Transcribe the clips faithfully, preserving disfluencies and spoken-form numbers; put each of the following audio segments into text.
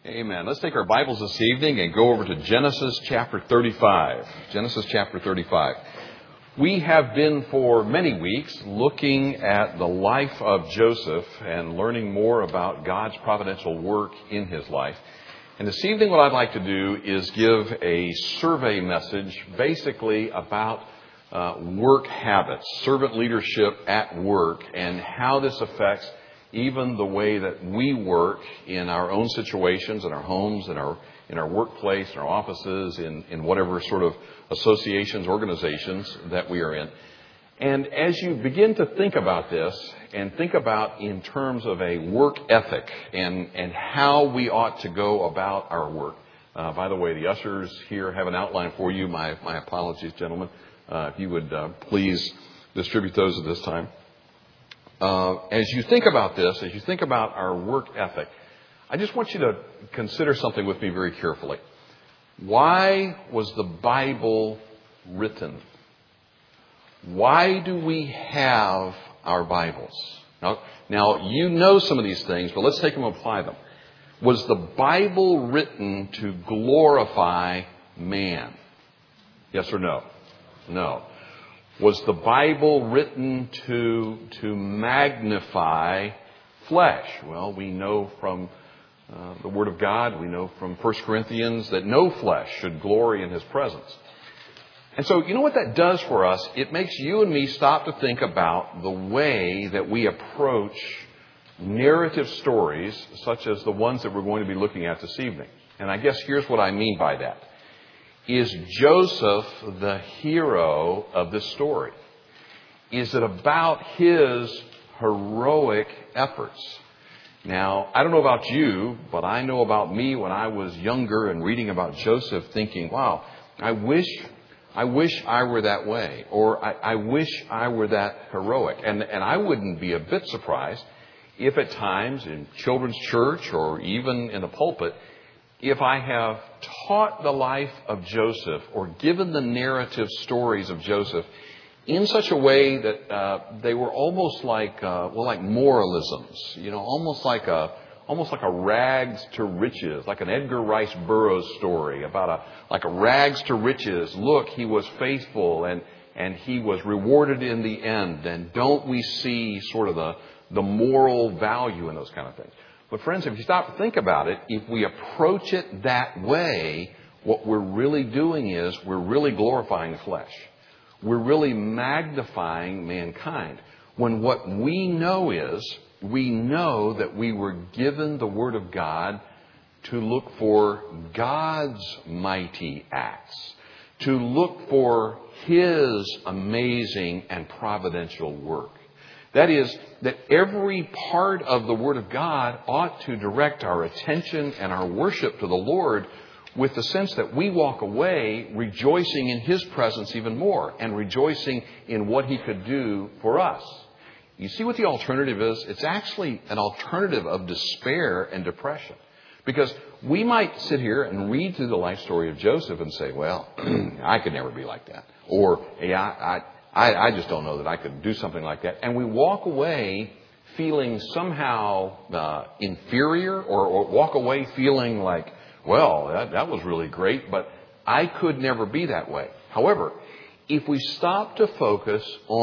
Amen. Let's take our Bibles this evening and go over to Genesis chapter thirty-five. Genesis chapter thirty-five. We have been for many weeks looking at the life of Joseph and learning more about God's providential work in his life. And this evening what I'd like to do is give a survey message basically about uh, work habits, servant leadership at work, and how this affects even the way that we work in our own situations, in our homes, in our in our workplace, in our offices, in, in whatever sort of associations, organizations that we are in. And as you begin to think about this and think about in terms of a work ethic and, and how we ought to go about our work. Uh, by the way, the ushers here have an outline for you. My, my apologies, gentlemen. Uh, if you would uh, please distribute those at this time. Uh, as you think about this, as you think about our work ethic, I just want you to consider something with me very carefully. Why was the Bible written? Why do we have our Bibles? Now, now, you know some of these things, but let's take them and apply them. Was the Bible written to glorify man? Yes or no? No. Was the Bible written to to magnify flesh? Well, we know from uh, the Word of God, we know from First Corinthians that no flesh should glory in His presence. And so, you know what that does for us? It makes you and me stop to think about the way that we approach narrative stories, such as the ones that we're going to be looking at this evening. And I guess here's what I mean by that. Is Joseph the hero of this story? Is it about his heroic efforts? Now, I don't know about you, but I know about me when I was younger and reading about Joseph thinking, wow, I wish I wish I were that way, or I, I wish I were that heroic. And, and I wouldn't be a bit surprised if at times in children's church or even in the pulpit, if I have taught the life of Joseph or given the narrative stories of Joseph in such a way that uh, they were almost like uh, well, like moralisms, you know, almost like a almost like a rags to riches, like an Edgar Rice Burroughs story about a like a rags to riches. Look, he was faithful and and he was rewarded in the end. And don't we see sort of the the moral value in those kind of things? But friends, if you stop to think about it, if we approach it that way, what we're really doing is we're really glorifying the flesh. We're really magnifying mankind. When what we know is, we know that we were given the Word of God to look for God's mighty acts, to look for His amazing and providential work. That is, that every part of the Word of God ought to direct our attention and our worship to the Lord with the sense that we walk away rejoicing in His presence even more and rejoicing in what He could do for us. You see what the alternative is? It's actually an alternative of despair and depression. Because we might sit here and read through the life story of Joseph and say, well, I could never be like that. Or, hey, I... I I, I just don't know that I could do something like that. And we walk away feeling somehow uh, inferior or, or walk away feeling like, well, that, that was really great, but I could never be that way. However, if we stop to focus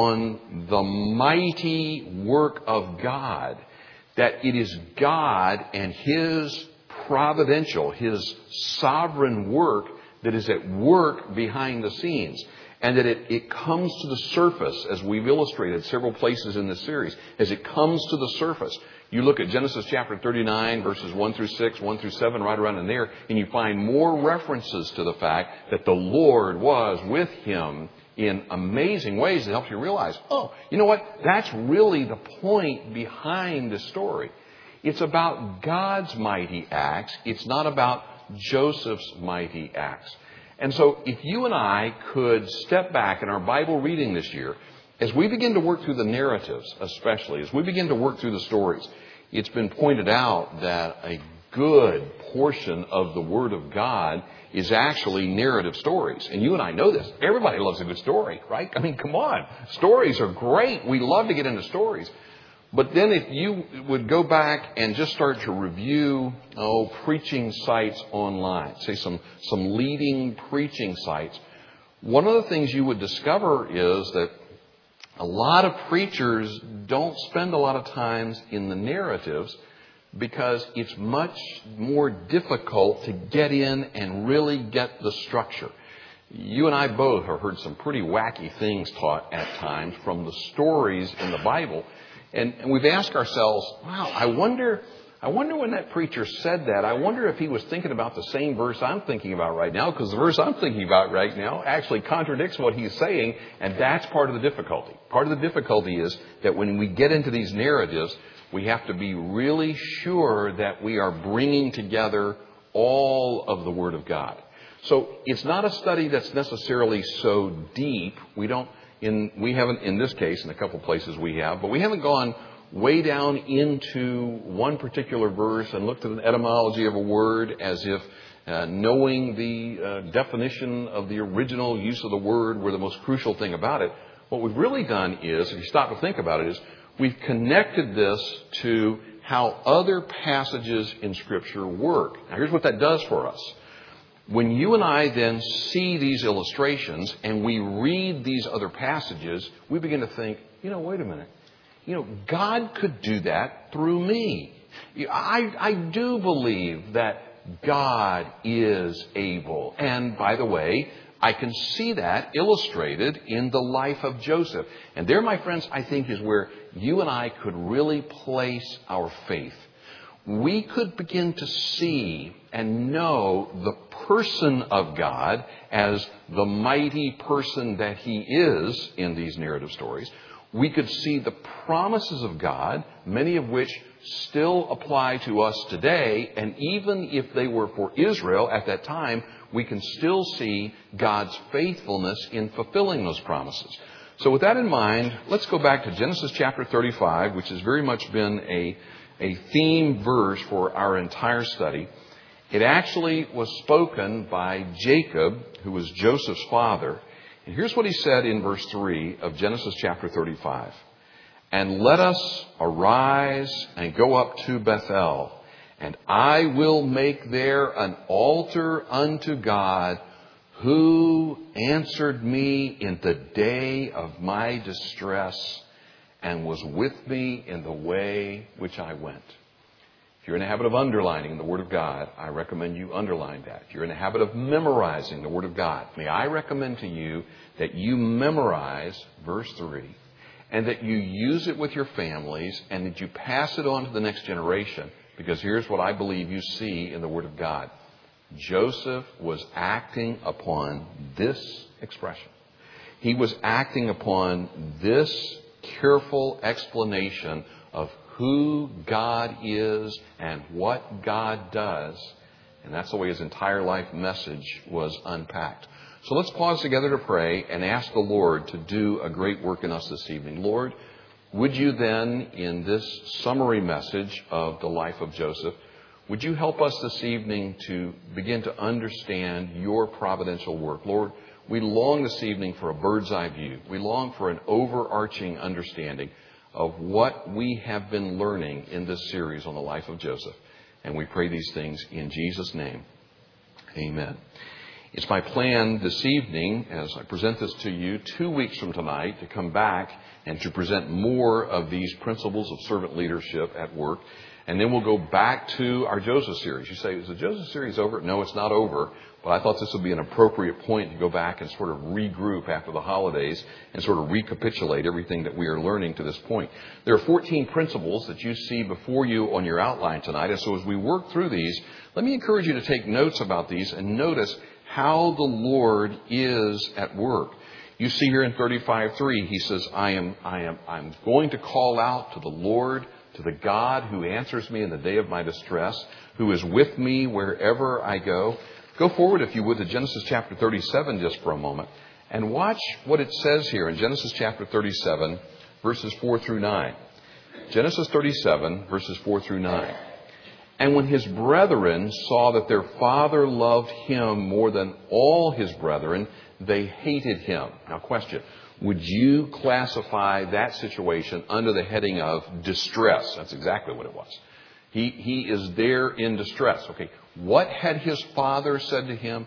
on the mighty work of God, that it is God and His providential, His sovereign work that is at work behind the scenes. And that it, it comes to the surface, as we've illustrated several places in this series. As it comes to the surface, you look at Genesis chapter thirty-nine, verses one through six, one through seven, right around in there, and you find more references to the fact that the Lord was with him in amazing ways that helps you realize, oh, you know what? That's really the point behind the story. It's about God's mighty acts. It's not about Joseph's mighty acts. And so if you and I could step back in our Bible reading this year, as we begin to work through the narratives, especially, as we begin to work through the stories, it's been pointed out that a good portion of the Word of God is actually narrative stories. And you and I know this. Everybody loves a good story, right? I mean, come on. Stories are great. We love to get into stories. But then if you would go back and just start to review, oh, preaching sites online, say some, some leading preaching sites, one of the things you would discover is that a lot of preachers don't spend a lot of time in the narratives because it's much more difficult to get in and really get the structure. You and I both have heard some pretty wacky things taught at times from the stories in the Bible. And, and we've asked ourselves, wow, I wonder, I wonder when that preacher said that, I wonder if he was thinking about the same verse I'm thinking about right now, because the verse I'm thinking about right now actually contradicts what he's saying, and that's part of the difficulty. Part of the difficulty is that when we get into these narratives, we have to be really sure that we are bringing together all of the Word of God. So it's not a study that's necessarily so deep. We don't, in, we haven't, in this case, in a couple places we have, but we haven't gone way down into one particular verse and looked at the etymology of a word as if uh, knowing the uh, definition of the original use of the word were the most crucial thing about it. What we've really done is, if you stop to think about it, is we've connected this to how other passages in Scripture work. Now, here's what that does for us. When you and I then see these illustrations and we read these other passages, we begin to think, you know, wait a minute. You know, God could do that through me. I, I do believe that God is able. And by the way, I can see that illustrated in the life of Joseph. And there, my friends, I think is where you and I could really place our faith. We could begin to see and know the person of God as the mighty person that He is in these narrative stories. We could see the promises of God, many of which still apply to us today. And even if they were for Israel at that time, we can still see God's faithfulness in fulfilling those promises. So with that in mind, let's go back to Genesis chapter thirty-five, which has very much been a, a theme verse for our entire study. It actually was spoken by Jacob, who was Joseph's father. And here's what he said in verse three of Genesis chapter thirty-five. And let us arise and go up to Bethel, and I will make there an altar unto God, who answered me in the day of my distress and was with me in the way which I went. If you're in the habit of underlining the Word of God, I recommend you underline that. If you're in the habit of memorizing the Word of God, may I recommend to you that you memorize verse three and that you use it with your families and that you pass it on to the next generation, because here's what I believe you see in the Word of God. Joseph was acting upon this expression. He was acting upon this careful explanation of who God is and what God does. And that's the way his entire life message was unpacked. So let's pause together to pray and ask the Lord to do a great work in us this evening. Lord, would you then, in this summary message of the life of Joseph, would you help us this evening to begin to understand your providential work? Lord, we long this evening for a bird's eye view. We long for an overarching understanding of what we have been learning in this series on the life of Joseph. And we pray these things in Jesus' name. Amen. It's my plan this evening, as I present this to you two weeks from tonight, to come back and to present more of these principles of servant leadership at work. And then we'll go back to our Joseph series. You say, is the Joseph series over? No, it's not over. But I thought this would be an appropriate point to go back and sort of regroup after the holidays and sort of recapitulate everything that we are learning to this point. There are fourteen principles that you see before you on your outline tonight. And so as we work through these, let me encourage you to take notes about these and notice how the Lord is at work. You see here in thirty-five three, he says, I am, I am, I'm going to call out to the Lord, to the God who answers me in the day of my distress, who is with me wherever I go. Go forward, if you would, to Genesis chapter thirty-seven just for a moment and watch what it says here in Genesis chapter thirty-seven, verses four through nine. Genesis thirty-seven, verses four through nine. And when his brethren saw that their father loved him more than all his brethren, they hated him. Now, question. would you classify that situation under the heading of distress? That's exactly what it was. He, he is there in distress. Okay, what had his father said to him?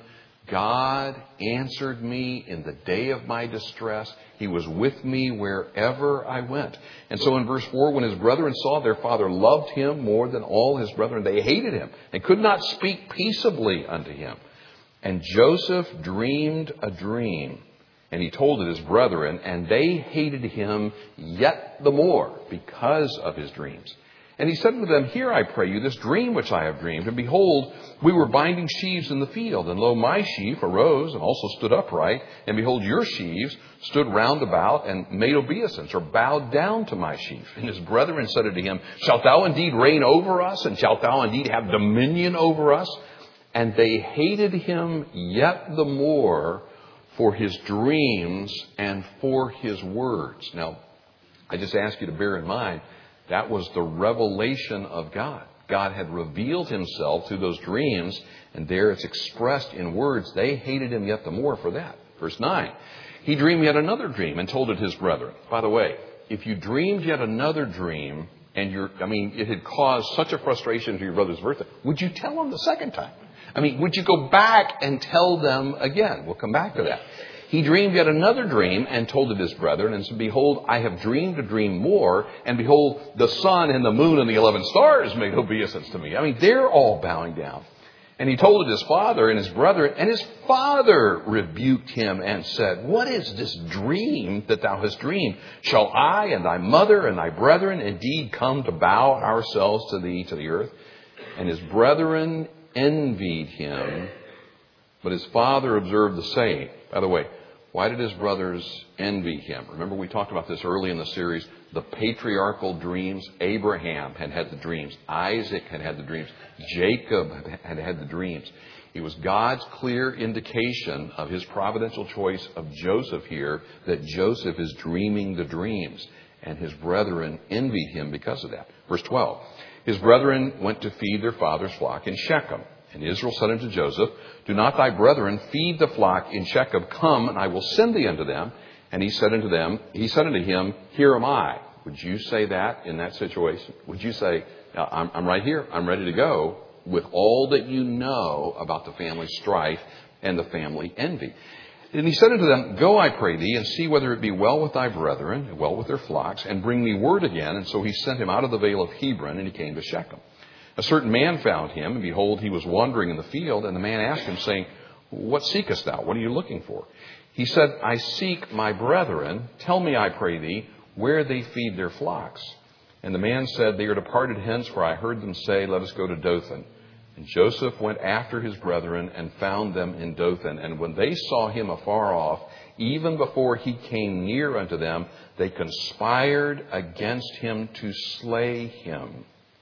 God answered me in the day of my distress. He was with me wherever I went. And so in verse four, when his brethren saw their father loved him more than all his brethren, they hated him and could not speak peaceably unto him. And Joseph dreamed a dream, and he told it his brethren, and they hated him yet the more because of his dreams. And he said unto them, Hear, I pray you, this dream which I have dreamed. And behold, we were binding sheaves in the field. And lo, my sheaf arose and also stood upright. And behold, your sheaves stood round about and made obeisance, or bowed down to my sheaf. And his brethren said unto him, Shalt thou indeed reign over us? And shalt thou indeed have dominion over us? And they hated him yet the more for his dreams and for his words. Now, I just ask you to bear in mind, that was the revelation of God. God had revealed himself through those dreams, and there it's expressed in words. They hated him yet the more for that. Verse nine, he dreamed yet another dream and told it his brethren. By the way, if you dreamed yet another dream, and you're, I mean, it had caused such a frustration to your brother's birthday, would you tell him the second time? I mean, would you go back and tell them again? We'll come back to that. He dreamed yet another dream and told it his brethren, and said, Behold, I have dreamed a dream more, and behold, the sun and the moon and the eleven stars made obeisance to me. I mean, they're all bowing down. And he told it his father and his brethren, and his father rebuked him and said, What is this dream that thou hast dreamed? Shall I and thy mother and thy brethren indeed come to bow ourselves to thee to the earth? And his brethren envied him, but his father observed the same. By the way, why did his brothers envy him? Remember, we talked about this early in the series. The patriarchal dreams. Abraham had had the dreams. Isaac had had the dreams. Jacob had had the dreams. It was God's clear indication of his providential choice of Joseph here that Joseph is dreaming the dreams. And his brethren envied him because of that. Verse twelve. His brethren went to feed their father's flock in Shechem. And Israel said unto Joseph, Do not thy brethren feed the flock in Shechem? Come, and I will send thee unto them. And he said unto them, he said unto him, Here am I. Would you say that in that situation? Would you say, I'm, I'm right here. I'm ready to go with all that you know about the family strife and the family envy. And he said unto them, Go, I pray thee, and see whether it be well with thy brethren, and well with their flocks, and bring me word again. And so he sent him out of the vale of Hebron, and he came to Shechem. A certain man found him, and behold, he was wandering in the field. And the man asked him, saying, What seekest thou? What are you looking for? He said, I seek my brethren. Tell me, I pray thee, where they feed their flocks. And the man said, They are departed hence, for I heard them say, Let us go to Dothan. And Joseph went after his brethren and found them in Dothan. And when they saw him afar off, even before he came near unto them, they conspired against him to slay him.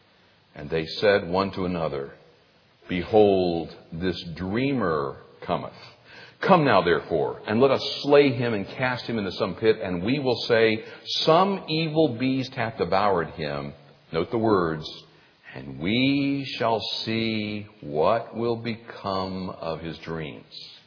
And they said one to another, Behold, this dreamer cometh. Come now, therefore, and let us slay him and cast him into some pit, and we will say, Some evil beast hath devoured him. Note the words, and we shall see what will become of his dreams.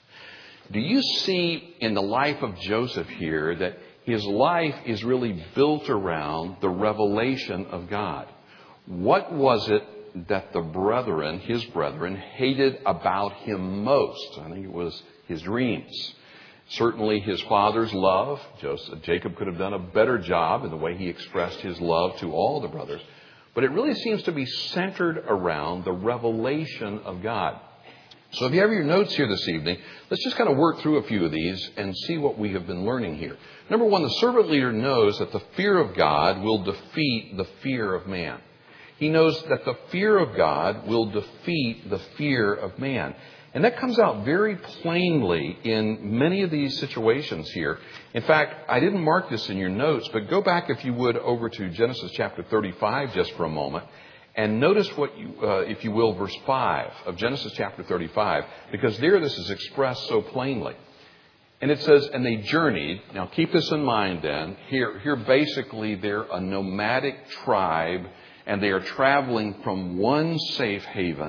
Do you see in the life of Joseph here that his life is really built around the revelation of God? What was it that the brethren, his brethren, hated about him most? I think it was his dreams. Certainly his father's love. Joseph, Jacob could have done a better job in the way he expressed his love to all the brothers. But it really seems to be centered around the revelation of God. So if you have your notes here this evening, let's just kind of work through a few of these and see what we have been learning here. Number one, the servant leader knows that the fear of God will defeat the fear of man. He knows that the fear of God will defeat the fear of man. And that comes out very plainly in many of these situations here. In fact, I didn't mark this in your notes, but go back, if you would, over to Genesis chapter thirty-five just for a moment. And notice what you, uh, if you will, verse five of Genesis chapter thirty-five, because there this is expressed so plainly. And it says, and they journeyed. Now keep this in mind then. Here, here basically they're a nomadic tribe, and they are traveling from one safe haven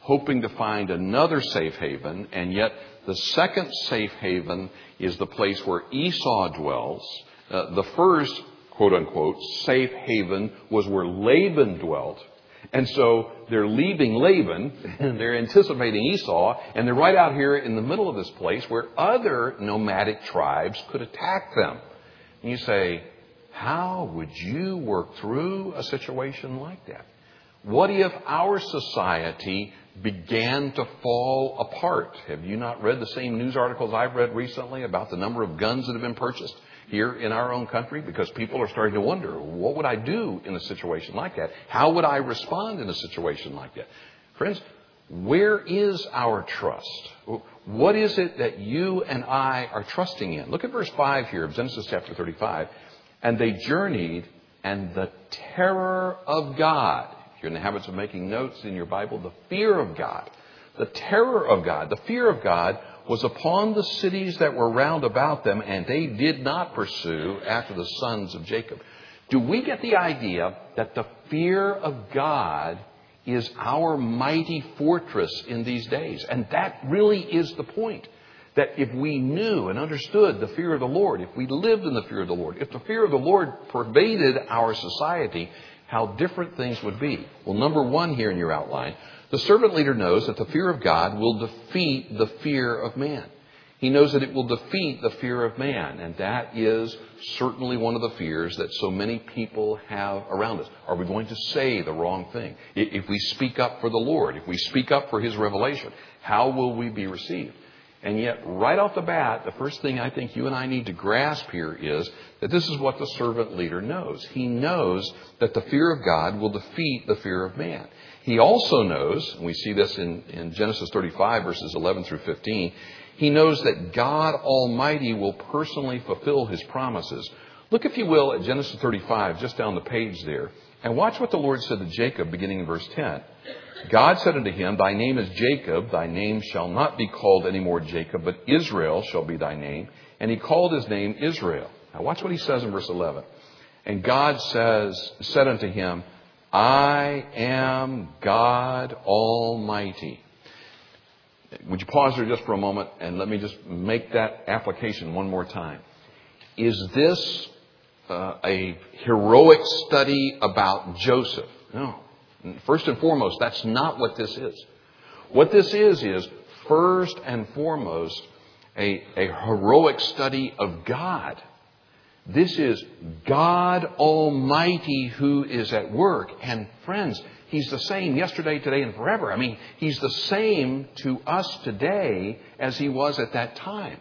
hoping to find another safe haven, and yet the second safe haven is the place where Esau dwells. Uh, the first, quote unquote, safe haven was where Laban dwelt. And so they're leaving Laban, and they're anticipating Esau, and they're right out here in the middle of this place where other nomadic tribes could attack them. And you say, how would you work through a situation like that? What if our society began to fall apart? Have you not read the same news articles I've read recently about the number of guns that have been purchased here in our own country? Because people are starting to wonder, what would I do in a situation like that? How would I respond in a situation like that? Friends, where is our trust? What is it that you and I are trusting in? Look at verse five here of Genesis chapter thirty-five. And they journeyed, and the terror of God. If you're in the habits of making notes in your Bible, the fear of God. The terror of God, the fear of God was upon the cities that were round about them, and they did not pursue after the sons of Jacob. Do we get the idea that the fear of God is our mighty fortress in these days? And that really is the point. That if we knew and understood the fear of the Lord, if we lived in the fear of the Lord, if the fear of the Lord pervaded our society, how different things would be. Well, number one here in your outline, the servant leader knows that the fear of God will defeat the fear of man. He knows that it will defeat the fear of man. And that is certainly one of the fears that so many people have around us. Are we going to say the wrong thing? If we speak up for the Lord, if we speak up for His revelation, how will we be received? And yet, right off the bat, the first thing I think you and I need to grasp here is that this is what the servant leader knows. He knows that the fear of God will defeat the fear of man. He also knows, and we see this in, in Genesis thirty-five, verses eleven through fifteen, he knows that God Almighty will personally fulfill His promises. Look, if you will, at Genesis thirty-five, just down the page there, and watch what the Lord said to Jacob, beginning in verse ten. God said unto him, Thy name is Jacob, thy name shall not be called any more Jacob, but Israel shall be thy name. And he called his name Israel. Now watch what he says in verse eleven. And God says, said unto him, I am God Almighty. Would you pause there just for a moment and let me just make that application one more time. Is this uh, a heroic study about Joseph? No. First and foremost, that's not what this is. What this is, is first and foremost a, a heroic study of God. This is God Almighty who is at work. And friends, He's the same yesterday, today, and forever. I mean, He's the same to us today as He was at that time.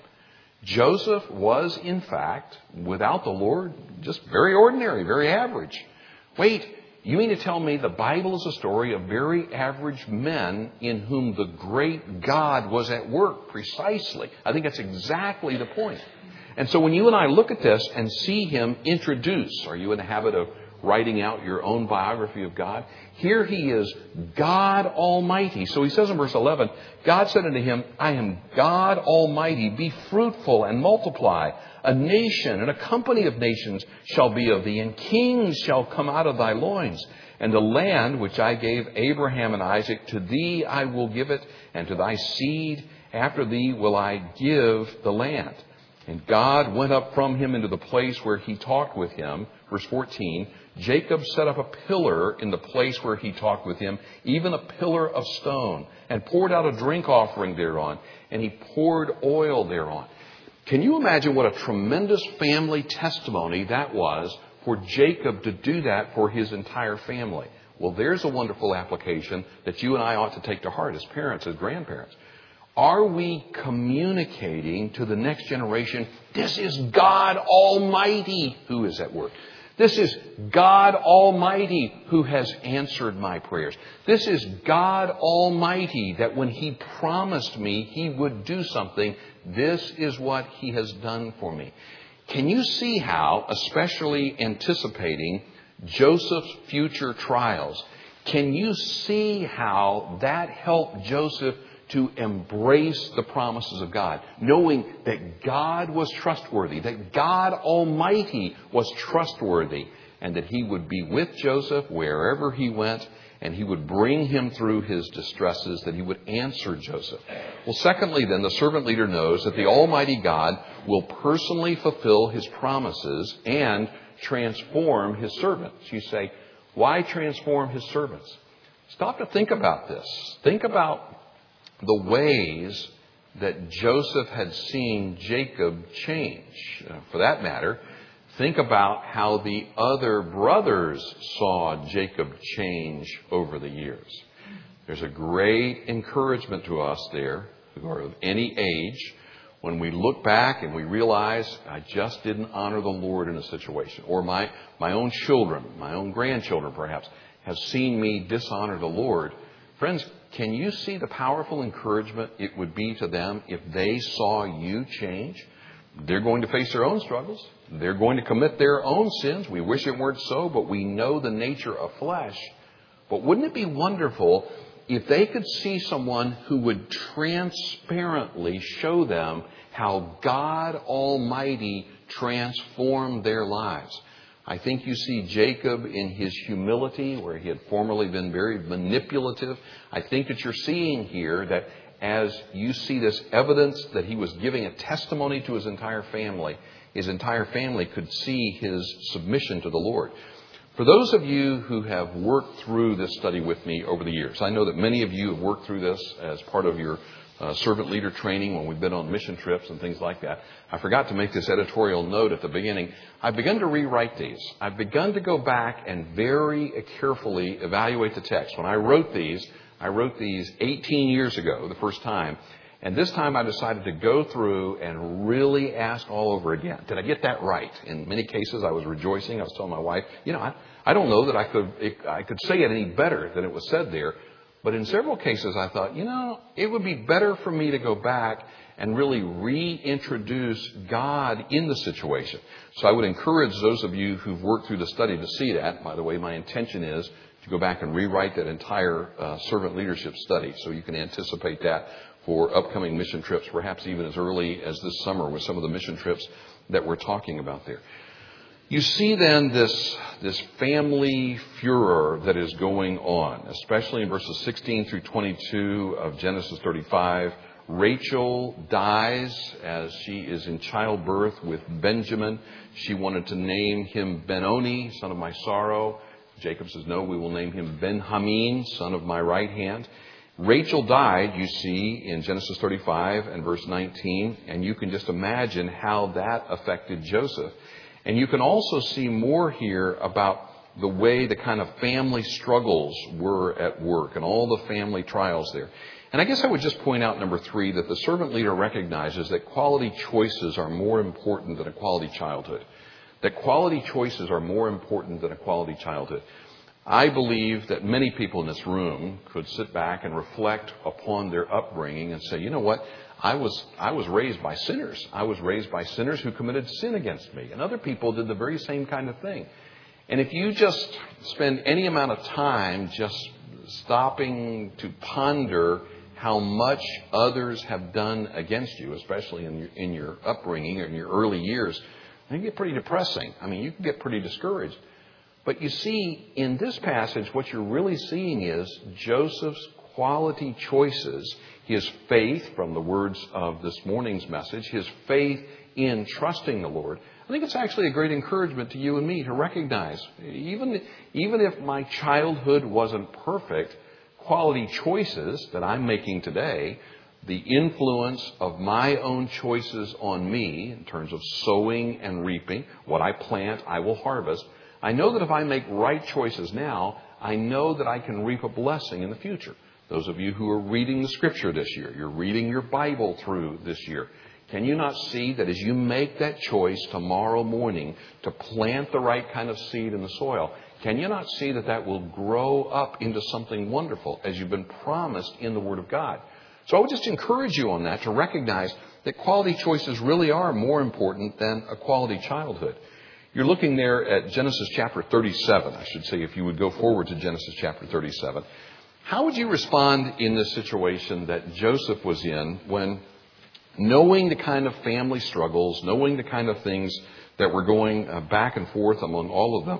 Joseph was, in fact, without the Lord, just very ordinary, very average. Wait. You mean to tell me the Bible is a story of very average men in whom the great God was at work precisely? I think that's exactly the point. And so when you and I look at this and see Him introduce, are you in the habit of writing out your own biography of God? Here He is, God Almighty. So He says in verse eleven, God said unto him, I am God Almighty. Be fruitful and multiply. A nation and a company of nations shall be of thee, and kings shall come out of thy loins. And the land which I gave Abraham and Isaac, to thee I will give it, and to thy seed after thee will I give the land. And God went up from him into the place where He talked with him. Verse fourteen, Jacob set up a pillar in the place where He talked with him, even a pillar of stone, and poured out a drink offering thereon, and He poured oil thereon. Can you imagine what a tremendous family testimony that was for Jacob to do that for his entire family? Well, there's a wonderful application that you and I ought to take to heart as parents, as grandparents. Are we communicating to the next generation, this is God Almighty who is at work? This is God Almighty who has answered my prayers. This is God Almighty that when He promised me He would do something, this is what He has done for me. Can you see how, especially anticipating Joseph's future trials, can you see how that helped Joseph to embrace the promises of God, knowing that God was trustworthy, that God Almighty was trustworthy, and that He would be with Joseph wherever he went, and he would bring him through his distresses, that he would answer Joseph. Well, secondly, then, the servant leader knows that the Almighty God will personally fulfill his promises and transform his servants. You say, why transform his servants? Stop to think about this. Think about the ways that Joseph had seen Jacob change. Uh, for that matter, think about how the other brothers saw Jacob change over the years. There's a great encouragement to us there, who are of any age, when we look back and we realize, I just didn't honor the Lord in a situation. Or my, my own children, my own grandchildren perhaps, have seen me dishonor the Lord. Friends, can you see the powerful encouragement it would be to them if they saw you change? They're going to face their own struggles. They're going to commit their own sins. We wish it weren't so, but we know the nature of flesh. But wouldn't it be wonderful if they could see someone who would transparently show them how God Almighty transformed their lives? I think you see Jacob in his humility, where he had formerly been very manipulative. I think that you're seeing here that as you see this evidence that he was giving a testimony to his entire family, his entire family could see his submission to the Lord. For those of you who have worked through this study with me over the years, I know that many of you have worked through this as part of your uh, servant leader training when we've been on mission trips and things like that. I forgot to make this editorial note at the beginning. I've begun to rewrite these. I've begun to go back and very carefully evaluate the text. When I wrote these, I wrote these eighteen years ago, the first time. And this time I decided to go through and really ask all over again. Did I get that right? In many cases, I was rejoicing. I was telling my wife, you know, I, I don't know that I could it, I could say it any better than it was said there. But in several cases, I thought, you know, it would be better for me to go back and really reintroduce God in the situation. So I would encourage those of you who've worked through the study to see that. By the way, my intention is to go back and rewrite that entire uh, servant leadership study, so you can anticipate that for upcoming mission trips, perhaps even as early as this summer with some of the mission trips that we're talking about there. You see then this, this family furor that is going on, especially in verses sixteen through twenty-two of Genesis thirty-five. Rachel dies as she is in childbirth with Benjamin. She wanted to name him Benoni, son of my sorrow. Jacob says, no, we will name him Ben-Hameen, son of my right hand. Rachel died, you see, in Genesis thirty-five and verse nineteen, and you can just imagine how that affected Joseph. And you can also see more here about the way the kind of family struggles were at work and all the family trials there. And I guess I would just point out, number three, that the servant leader recognizes that quality choices are more important than a quality childhood. That quality choices are more important than a quality childhood. I believe that many people in this room could sit back and reflect upon their upbringing and say, you know what, I was I was raised by sinners. I was raised by sinners who committed sin against me. And other people did the very same kind of thing. And if you just spend any amount of time just stopping to ponder how much others have done against you, especially in your, in your upbringing or in your early years, it can get pretty depressing. I mean, you can get pretty discouraged. But you see, in this passage, what you're really seeing is Joseph's quality choices, his faith, from the words of this morning's message, his faith in trusting the Lord. I think it's actually a great encouragement to you and me to recognize, even, even if my childhood wasn't perfect, quality choices that I'm making today, the influence of my own choices on me in terms of sowing and reaping, what I plant, I will harvest. I know that if I make right choices now, I know that I can reap a blessing in the future. Those of you who are reading the Scripture this year, you're reading your Bible through this year, can you not see that as you make that choice tomorrow morning to plant the right kind of seed in the soil, can you not see that that will grow up into something wonderful as you've been promised in the Word of God? So I would just encourage you on that to recognize that quality choices really are more important than a quality childhood. You're looking there at Genesis chapter thirty-seven, I should say, if you would go forward to Genesis chapter thirty-seven. How would you respond in this situation that Joseph was in when, knowing the kind of family struggles, knowing the kind of things that were going back and forth among all of them,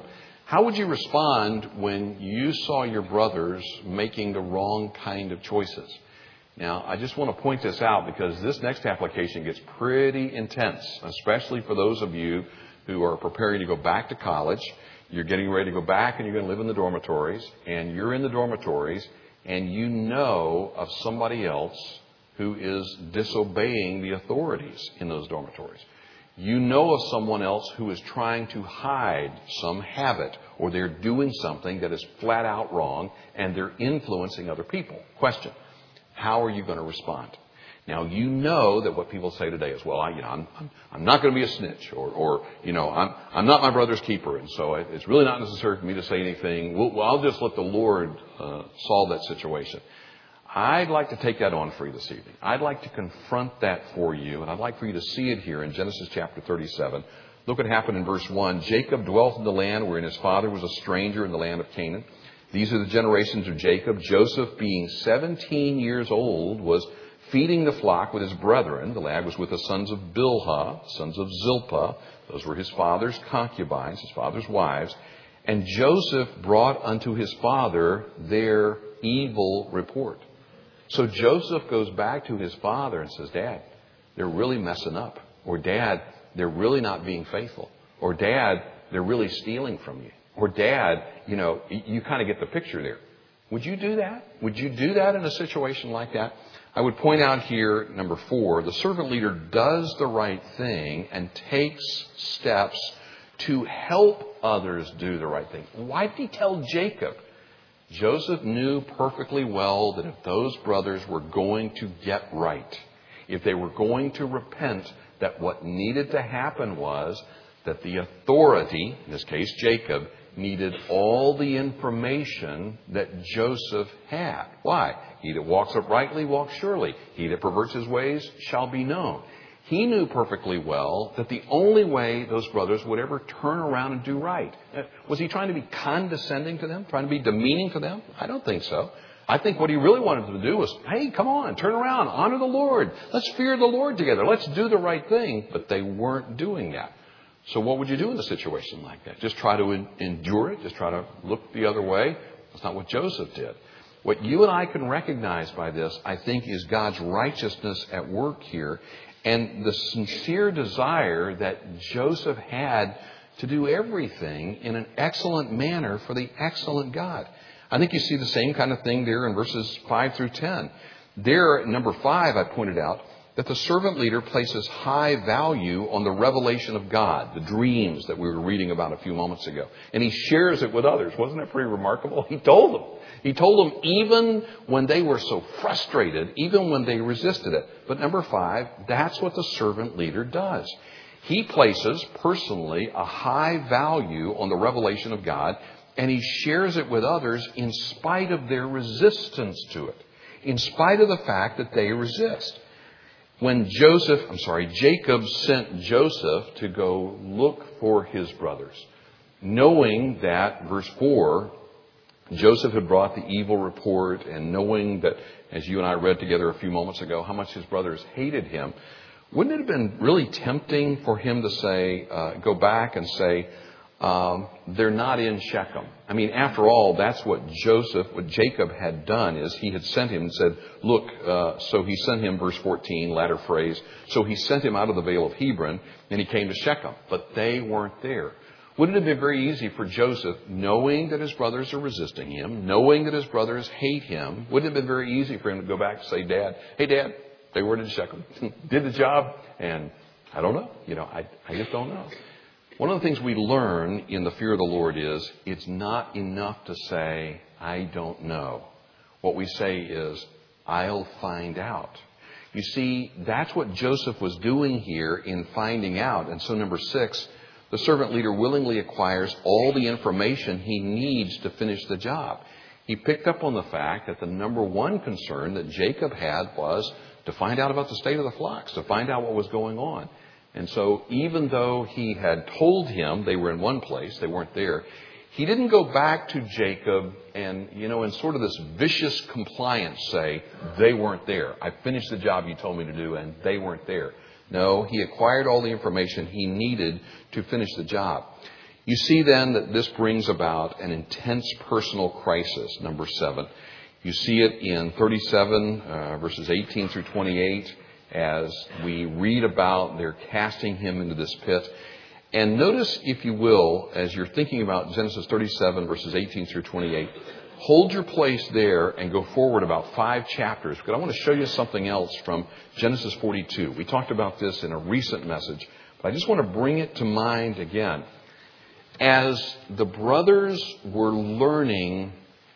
How would you respond when you saw your brothers making the wrong kind of choices? Now, I just want to point this out because this next application gets pretty intense, especially for those of you who are preparing to go back to college. You're getting ready to go back and you're going to live in the dormitories, and you're in the dormitories and you know of somebody else who is disobeying the authorities in those dormitories. You know of someone else who is trying to hide some habit, or they're doing something that is flat out wrong and they're influencing other people. Question: how are you going to respond? Now, you know that what people say today is, well, I, you know, I'm, I'm, I'm not going to be a snitch, or, or you know, I'm, I'm not my brother's keeper, and so it's really not necessary for me to say anything. We'll, well, I'll just let the Lord uh, solve that situation. I'd like to take that on for you this evening. I'd like to confront that for you, and I'd like for you to see it here in Genesis chapter thirty-seven. Look what happened in verse one. Jacob dwelt in the land wherein his father was a stranger in the land of Canaan. These are the generations of Jacob. Joseph, being seventeen years old, was feeding the flock with his brethren. The lad was with the sons of Bilhah, sons of Zilpah. Those were his father's concubines, his father's wives. And Joseph brought unto his father their evil report. So Joseph goes back to his father and says, Dad, they're really messing up. Or Dad, they're really not being faithful. Or Dad, they're really stealing from you. Or Dad, you know, you kind of get the picture there. Would you do that? Would you do that in a situation like that? I would point out here, number four, the servant leader does the right thing and takes steps to help others do the right thing. Why did he tell Jacob? Joseph knew perfectly well that if those brothers were going to get right, if they were going to repent, that what needed to happen was that the authority, in this case Jacob, needed all the information that Joseph had. Why? He that walks uprightly walks surely. He that perverts his ways shall be known. He knew perfectly well that the only way those brothers would ever turn around and do right. Was he trying to be condescending to them? Trying to be demeaning to them? I don't think so. I think what he really wanted them to do was, hey, come on, turn around, honor the Lord. Let's fear the Lord together. Let's do the right thing. But they weren't doing that. So what would you do in a situation like that? Just try to endure it? Just try to look the other way? That's not what Joseph did. What you and I can recognize by this, I think, is God's righteousness at work here, and the sincere desire that Joseph had to do everything in an excellent manner for the excellent God. I think you see the same kind of thing there in verses five through ten. There, number five, I pointed out that the servant leader places high value on the revelation of God, the dreams that we were reading about a few moments ago. And he shares it with others. Wasn't that pretty remarkable? He told them. He told them even when they were so frustrated, even when they resisted it. But number five, that's what the servant leader does. He places personally a high value on the revelation of God, and he shares it with others in spite of their resistance to it, in spite of the fact that they resist. When Joseph, I'm sorry, Jacob sent Joseph to go look for his brothers, knowing that, verse four, Joseph had brought the evil report, and knowing that, as you and I read together a few moments ago, how much his brothers hated him, wouldn't it have been really tempting for him to say, uh, go back and say, um, they're not in Shechem? I mean, after all, that's what Joseph, what Jacob had done, is he had sent him and said, look, uh, so he sent him, verse fourteen, latter phrase, so he sent him out of the vale of Hebron, and he came to Shechem, but they weren't there. Wouldn't it have been very easy for Joseph, knowing that his brothers are resisting him, knowing that his brothers hate him, wouldn't it have been very easy for him to go back and say, Dad, hey, Dad, they weren't in Shechem, did the job, and I don't know. You know, I, I just don't know. One of the things we learn in the fear of the Lord is it's not enough to say, I don't know. What we say is, I'll find out. You see, that's what Joseph was doing here in finding out. And so number six, the servant leader willingly acquires all the information he needs to finish the job. He picked up on the fact that the number one concern that Jacob had was to find out about the state of the flocks, to find out what was going on. And so even though he had told him they were in one place, they weren't there, he didn't go back to Jacob and, you know, in sort of this vicious compliance say, they weren't there. I finished the job you told me to do and they weren't there. No, he acquired all the information he needed to finish the job. You see then that this brings about an intense personal crisis, number seven. You see it in thirty-seven, uh, verses eighteen through twenty-eight, as we read about their casting him into this pit. And notice, if you will, as you're thinking about Genesis thirty-seven, verses eighteen through twenty-eight, hold your place there and go forward about five chapters, because I want to show you something else from Genesis forty-two. We talked about this in a recent message, but I just want to bring it to mind again. As the brothers were learning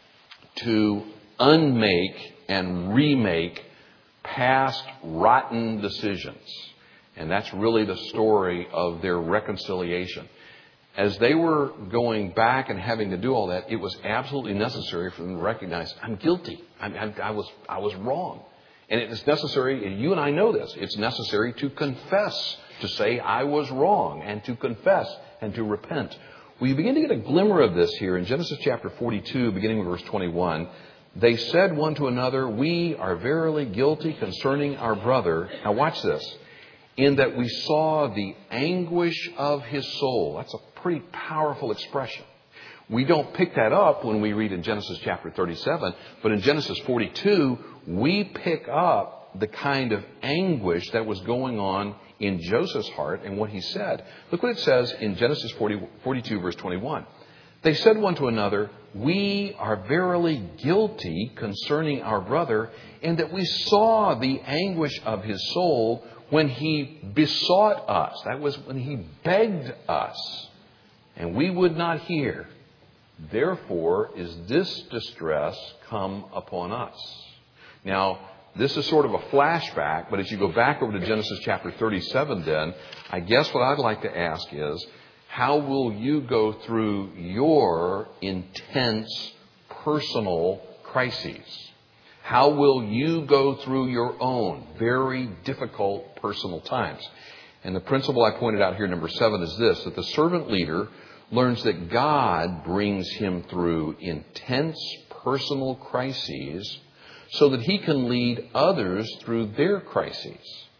to unmake and remake past rotten decisions, and that's really the story of their reconciliation. As they were going back and having to do all that, it was absolutely necessary for them to recognize, I'm guilty. I, I, I was I was wrong. And it is necessary, and you and I know this, it's necessary to confess, to say I was wrong, and to confess and to repent. We begin to get a glimmer of this here in Genesis chapter forty-two, beginning with verse twenty-one. They said one to another, we are verily guilty concerning our brother. Now watch this. In that we saw the anguish of his soul. That's a pretty powerful expression. We don't pick that up when we read in Genesis chapter thirty-seven, but in Genesis forty-two, we pick up the kind of anguish that was going on in Joseph's heart and what he said. Look what it says in Genesis forty, forty-two, verse twenty-one. They said one to another, we are verily guilty concerning our brother, in that we saw the anguish of his soul when he besought us. That was when he begged us, and we would not hear. Therefore is this distress come upon us. Now, this is sort of a flashback, but as you go back over to Genesis chapter thirty-seven then, I guess what I'd like to ask is, how will you go through your intense personal crises? How will you go through your own very difficult personal times? And the principle I pointed out here, number seven, is this, that the servant leader learns that God brings him through intense personal crises so that he can lead others through their crises.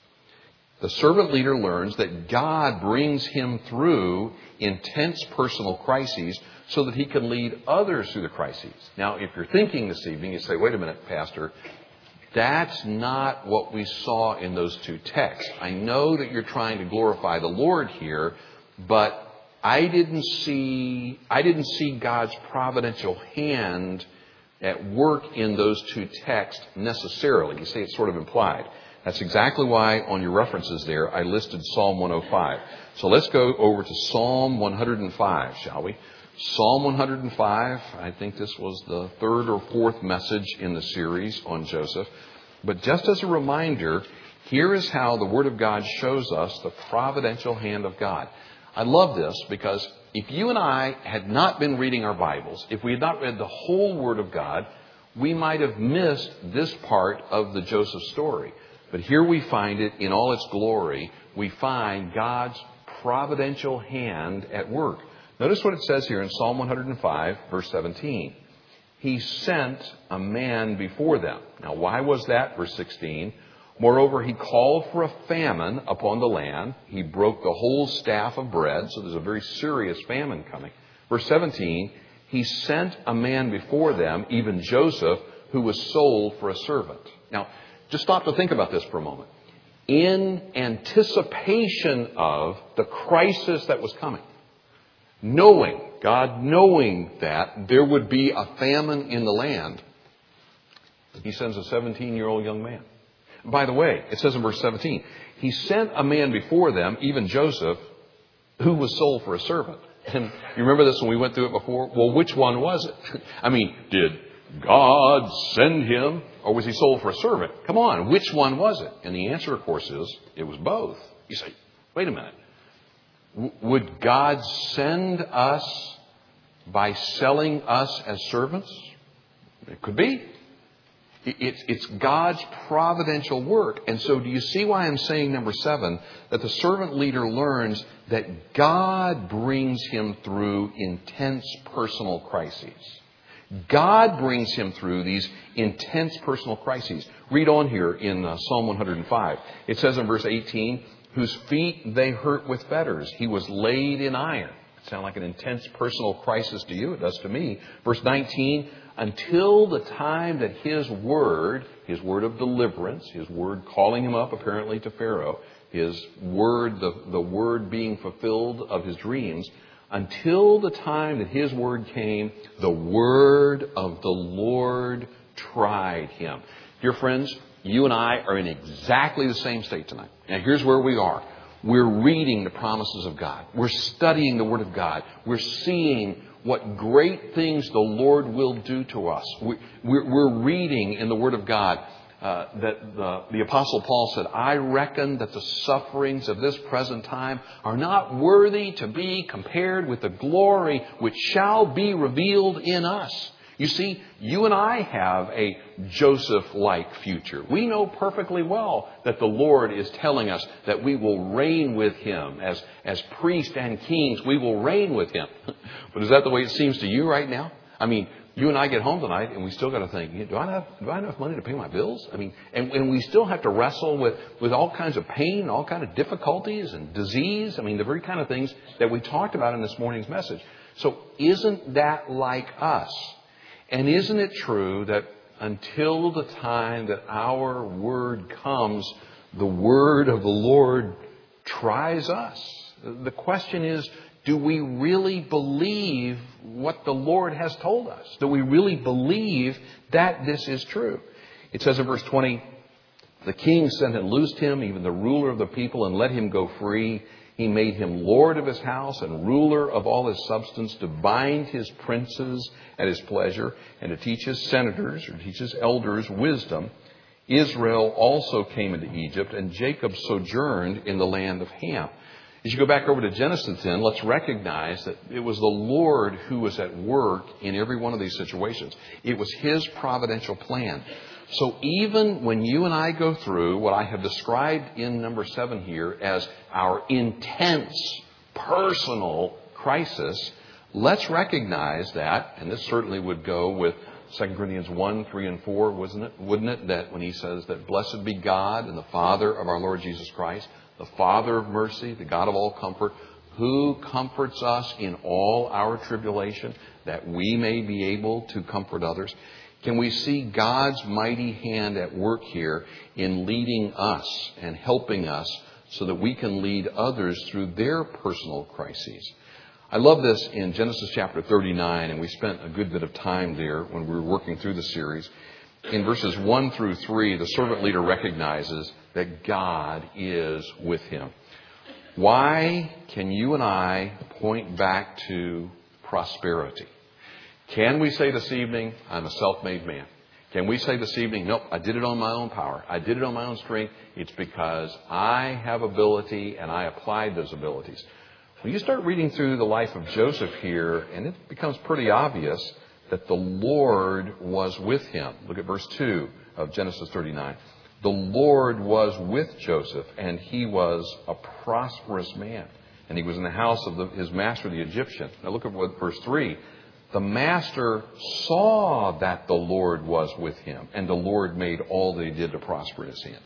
The servant leader learns that God brings him through intense personal crises so that he can lead others through the crises. Now, if you're thinking this evening, you say, wait a minute, Pastor, that's not what we saw in those two texts. I know that you're trying to glorify the Lord here, but I didn't see, I didn't see God's providential hand at work in those two texts necessarily. You see, it's sort of implied. That's exactly why on your references there, I listed Psalm one oh five. So let's go over to Psalm one oh five, shall we? Psalm one oh five, I think this was the third or fourth message in the series on Joseph. But just as a reminder, here is how the Word of God shows us the providential hand of God. I love this because if you and I had not been reading our Bibles, if we had not read the whole Word of God, we might have missed this part of the Joseph story. But here we find it in all its glory. We find God's providential hand at work. Notice what it says here in Psalm one oh five, verse seventeen. He sent a man before them. Now, why was that? Verse sixteen. Moreover, he called for a famine upon the land. He broke the whole staff of bread. So there's a very serious famine coming. Verse seventeen. He sent a man before them, even Joseph, who was sold for a servant. Now, just stop to think about this for a moment. In anticipation of the crisis that was coming, knowing, God knowing that there would be a famine in the land, he sends a seventeen-year-old young man. By the way, it says in verse seventeen, he sent a man before them, even Joseph, who was sold for a servant. And you remember this when we went through it before? Well, which one was it? I mean, did God send him, or was he sold for a servant? Come on, which one was it? And the answer, of course, is it was both. You say, wait a minute. W- would God send us by selling us as servants? It could be. It's, it's God's providential work. And so do you see why I'm saying, number seven, that the servant leader learns that God brings him through intense personal crises. God brings him through these intense personal crises. Read on here in uh, Psalm one oh five. It says in verse eighteen, whose feet they hurt with fetters. He was laid in iron. Sound like an intense personal crisis to you? It does to me. Verse nineteen, until the time that His word, His word of deliverance, His word calling him up apparently to Pharaoh, His word, the, the word being fulfilled of his dreams, until the time that His word came, the word of the Lord tried him. Dear friends, you and I are in exactly the same state tonight. Now here's where we are. We're reading the promises of God. We're studying the Word of God. We're seeing what great things the Lord will do to us. We, we're, we're reading in the Word of God uh, that the, the Apostle Paul said, I reckon that the sufferings of this present time are not worthy to be compared with the glory which shall be revealed in us. You see, you and I have a Joseph-like future. We know perfectly well that the Lord is telling us that we will reign with Him. As, as priests and kings, we will reign with Him. But is that the way it seems to you right now? I mean, you and I get home tonight and we still got to think, do I have, do I have enough money to pay my bills? I mean, and, and we still have to wrestle with, with all kinds of pain, all kinds of difficulties and disease. I mean, the very kind of things that we talked about in this morning's message. So isn't that like us? And isn't it true that until the time that our word comes, the word of the Lord tries us? The question is, do we really believe what the Lord has told us? Do we really believe that this is true? It says in verse twenty, the king sent and loosed him, even the ruler of the people, and let him go free. He made him lord of his house and ruler of all his substance, to bind his princes at his pleasure, and to teach his senators, or teach his elders, wisdom. Israel also came into Egypt, and Jacob sojourned in the land of Ham. As you go back over to Genesis then, let's recognize that it was the Lord who was at work in every one of these situations. It was His providential plan. So even when you and I go through what I have described in number seven here as our intense personal crisis, let's recognize that, and this certainly would go with Second Corinthians one, three, and four, wasn't it? Wouldn't it? That when he says that blessed be God and the Father of our Lord Jesus Christ, the Father of mercy, the God of all comfort, who comforts us in all our tribulation, that we may be able to comfort others. Can we see God's mighty hand at work here in leading us and helping us so that we can lead others through their personal crises? I love this in Genesis chapter thirty-nine, and we spent a good bit of time there when we were working through the series. In verses one through three, the servant leader recognizes that God is with him. Why can you and I point back to prosperity? Can we say this evening, I'm a self-made man? Can we say this evening, nope, I did it on my own power. I did it on my own strength. It's because I have ability and I applied those abilities. When you start reading through the life of Joseph here, and it becomes pretty obvious that the Lord was with him. Look at verse two of Genesis thirty-nine. The Lord was with Joseph, and he was a prosperous man. And he was in the house of the, his master, the Egyptian. Now look at what verse three. The master saw that the Lord was with him, and the Lord made all that he did to prosper in his hand.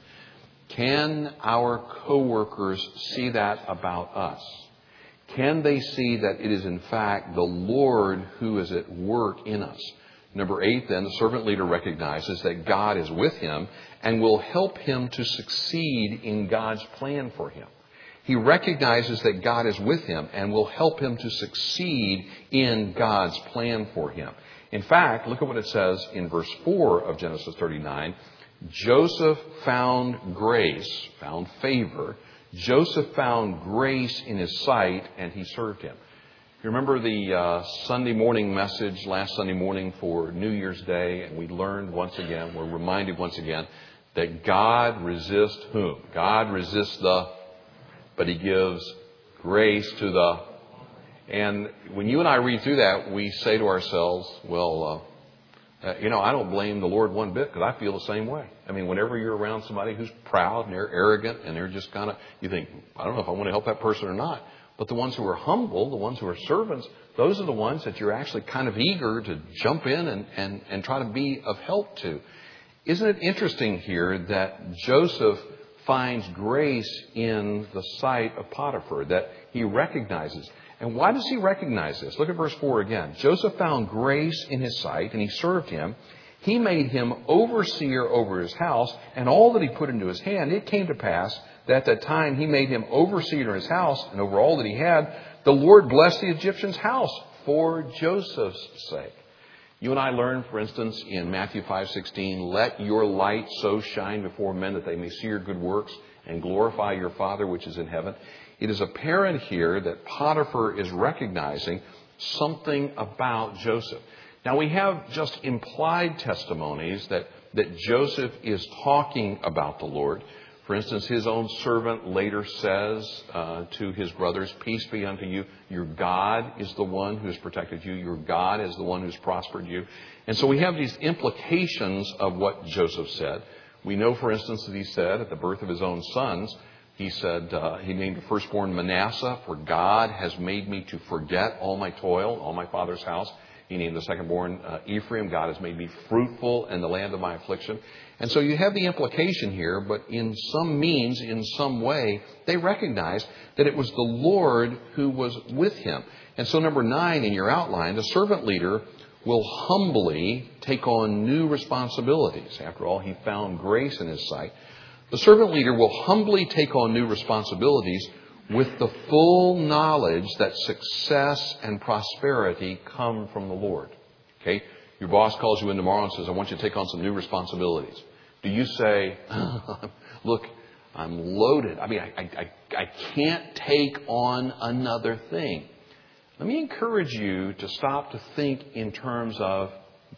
Can our co-workers see that about us? Can they see that it is in fact the Lord who is at work in us? Number eight, then, the servant leader recognizes that God is with him and will help him to succeed in God's plan for him. He recognizes that God is with him and will help him to succeed in God's plan for him. In fact, look at what it says in verse four of Genesis thirty-nine. Joseph found grace, found favor. Joseph found grace in his sight, and he served him. You remember the uh, Sunday morning message last Sunday morning for New Year's Day, and we learned once again, we're reminded once again, that God resists whom? God resists the, but He gives grace to the. And when you and I read through that, we say to ourselves, well, uh, uh, you know, I don't blame the Lord one bit, because I feel the same way. I mean, whenever you're around somebody who's proud and they're arrogant and they're just kind of, you think, I don't know if I want to help that person or not. But the ones who are humble, the ones who are servants, those are the ones that you're actually kind of eager to jump in and, and, and try to be of help to. Isn't it interesting here that Joseph finds grace in the sight of Potiphar, that he recognizes? And why does he recognize this? Look at verse four again. Joseph found grace in his sight, and he served him. He made him overseer over his house, and all that he put into his hand. It came to pass that at that time he made him overseer in his house, and over all that he had. The Lord blessed the Egyptian's house for Joseph's sake. You and I learn, for instance, in Matthew five sixteen, let your light so shine before men that they may see your good works and glorify your Father which is in heaven. It is apparent here that Potiphar is recognizing something about Joseph. Now, we have just implied testimonies that, that Joseph is talking about the Lord. For instance, his own servant later says uh, to his brothers, peace be unto you. Your God is the one who has protected you. Your God is the one who's prospered you. And so we have these implications of what Joseph said. We know, for instance, that he said at the birth of his own sons, he said, uh, he named the firstborn Manasseh, for God has made me to forget all my toil, all my father's house. He named the secondborn uh, Ephraim. God has made me fruitful in the land of my affliction. And so you have the implication here, but in some means, in some way, they recognized that it was the Lord who was with him. And so number nine in your outline, the servant leader will humbly take on new responsibilities. After all, he found grace in his sight. The servant leader will humbly take on new responsibilities with the full knowledge that success and prosperity come from the Lord. Okay? Your boss calls you in tomorrow and says, I want you to take on some new responsibilities. Do you say, look, I'm loaded. I mean, I, I, I can't take on another thing. Let me encourage you to stop to think in terms of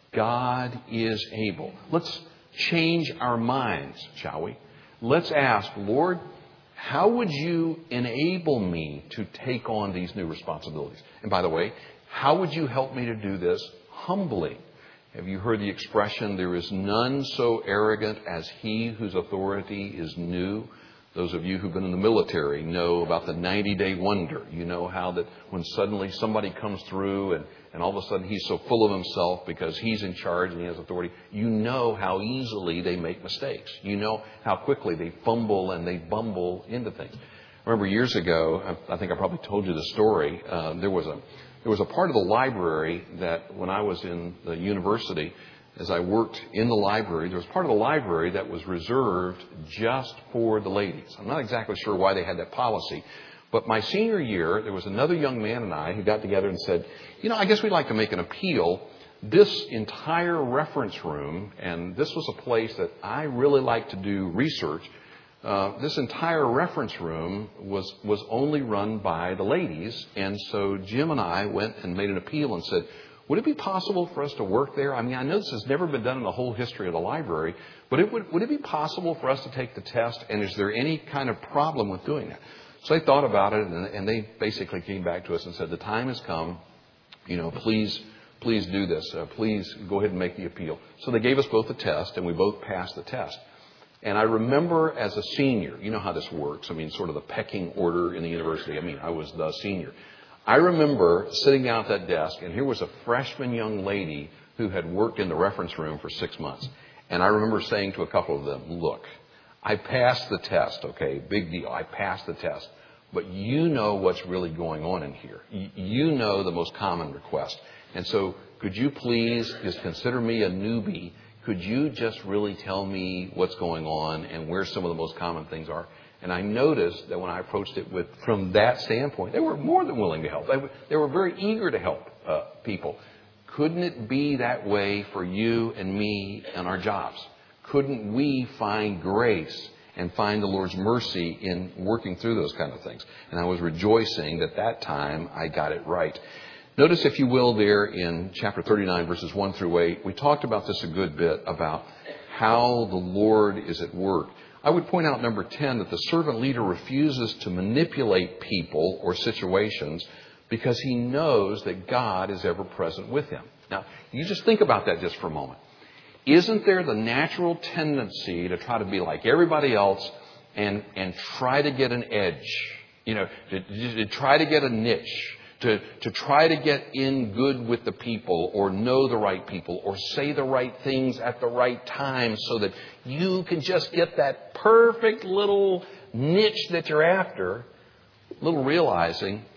God is able. Let's change our minds, shall we? Let's ask, Lord, how would you enable me to take on these new responsibilities? And by the way, how would you help me to do this humbly? Have you heard the expression, there is none so arrogant as he whose authority is new? Those of you who've been in the military know about the ninety-day wonder. You know how that when suddenly somebody comes through and, and all of a sudden he's so full of himself because he's in charge and he has authority, you know how easily they make mistakes. You know how quickly they fumble and they bumble into things. I remember years ago, I think I probably told you the story, uh, there was a there was a part of the library that when I was in the university, as I worked in the library, there was part of the library that was reserved just for the ladies. I'm not exactly sure why they had that policy. But my senior year, there was another young man and I who got together and said, you know, I guess we'd like to make an appeal. This entire reference room, and this was a place that I really like to do research, uh, this entire reference room was, was only run by the ladies. And so Jim and I went and made an appeal and said, would it be possible for us to work there? I mean, I know this has never been done in the whole history of the library, but it would, would it be possible for us to take the test? And is there any kind of problem with doing that? So they thought about it, and, and they basically came back to us and said, the time has come. You know, please, please do this. Uh, please go ahead and make the appeal. So they gave us both the test, and we both passed the test. And I remember as a senior, you know how this works. I mean, sort of the pecking order in the university. I mean, I was the senior. I remember sitting down at that desk, and here was a freshman young lady who had worked in the reference room for six months. And I remember saying to a couple of them, look, I passed the test, okay, big deal. I passed the test. But you know what's really going on in here. You know the most common request. And so could you please just consider me a newbie? Could you just really tell me what's going on and where some of the most common things are? And I noticed that when I approached it with from that standpoint, they were more than willing to help. They, they were very eager to help uh, people. Couldn't it be that way for you and me and our jobs? Couldn't we find grace and find the Lord's mercy in working through those kind of things? And I was rejoicing that that time I got it right. Notice, if you will, there in chapter thirty-nine, verses one through eight, we talked about this a good bit, about how the Lord is at work. I would point out, number ten, that the servant leader refuses to manipulate people or situations because he knows that God is ever present with him. Now, you just think about that just for a moment. Isn't there the natural tendency to try to be like everybody else and, and try to get an edge, you know, to, to try to get a niche, to, to try to get in good with the people or know the right people or say the right things at the right time so that you can just get that perfect little niche that you're after, little realizing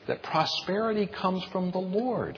that prosperity comes from the Lord.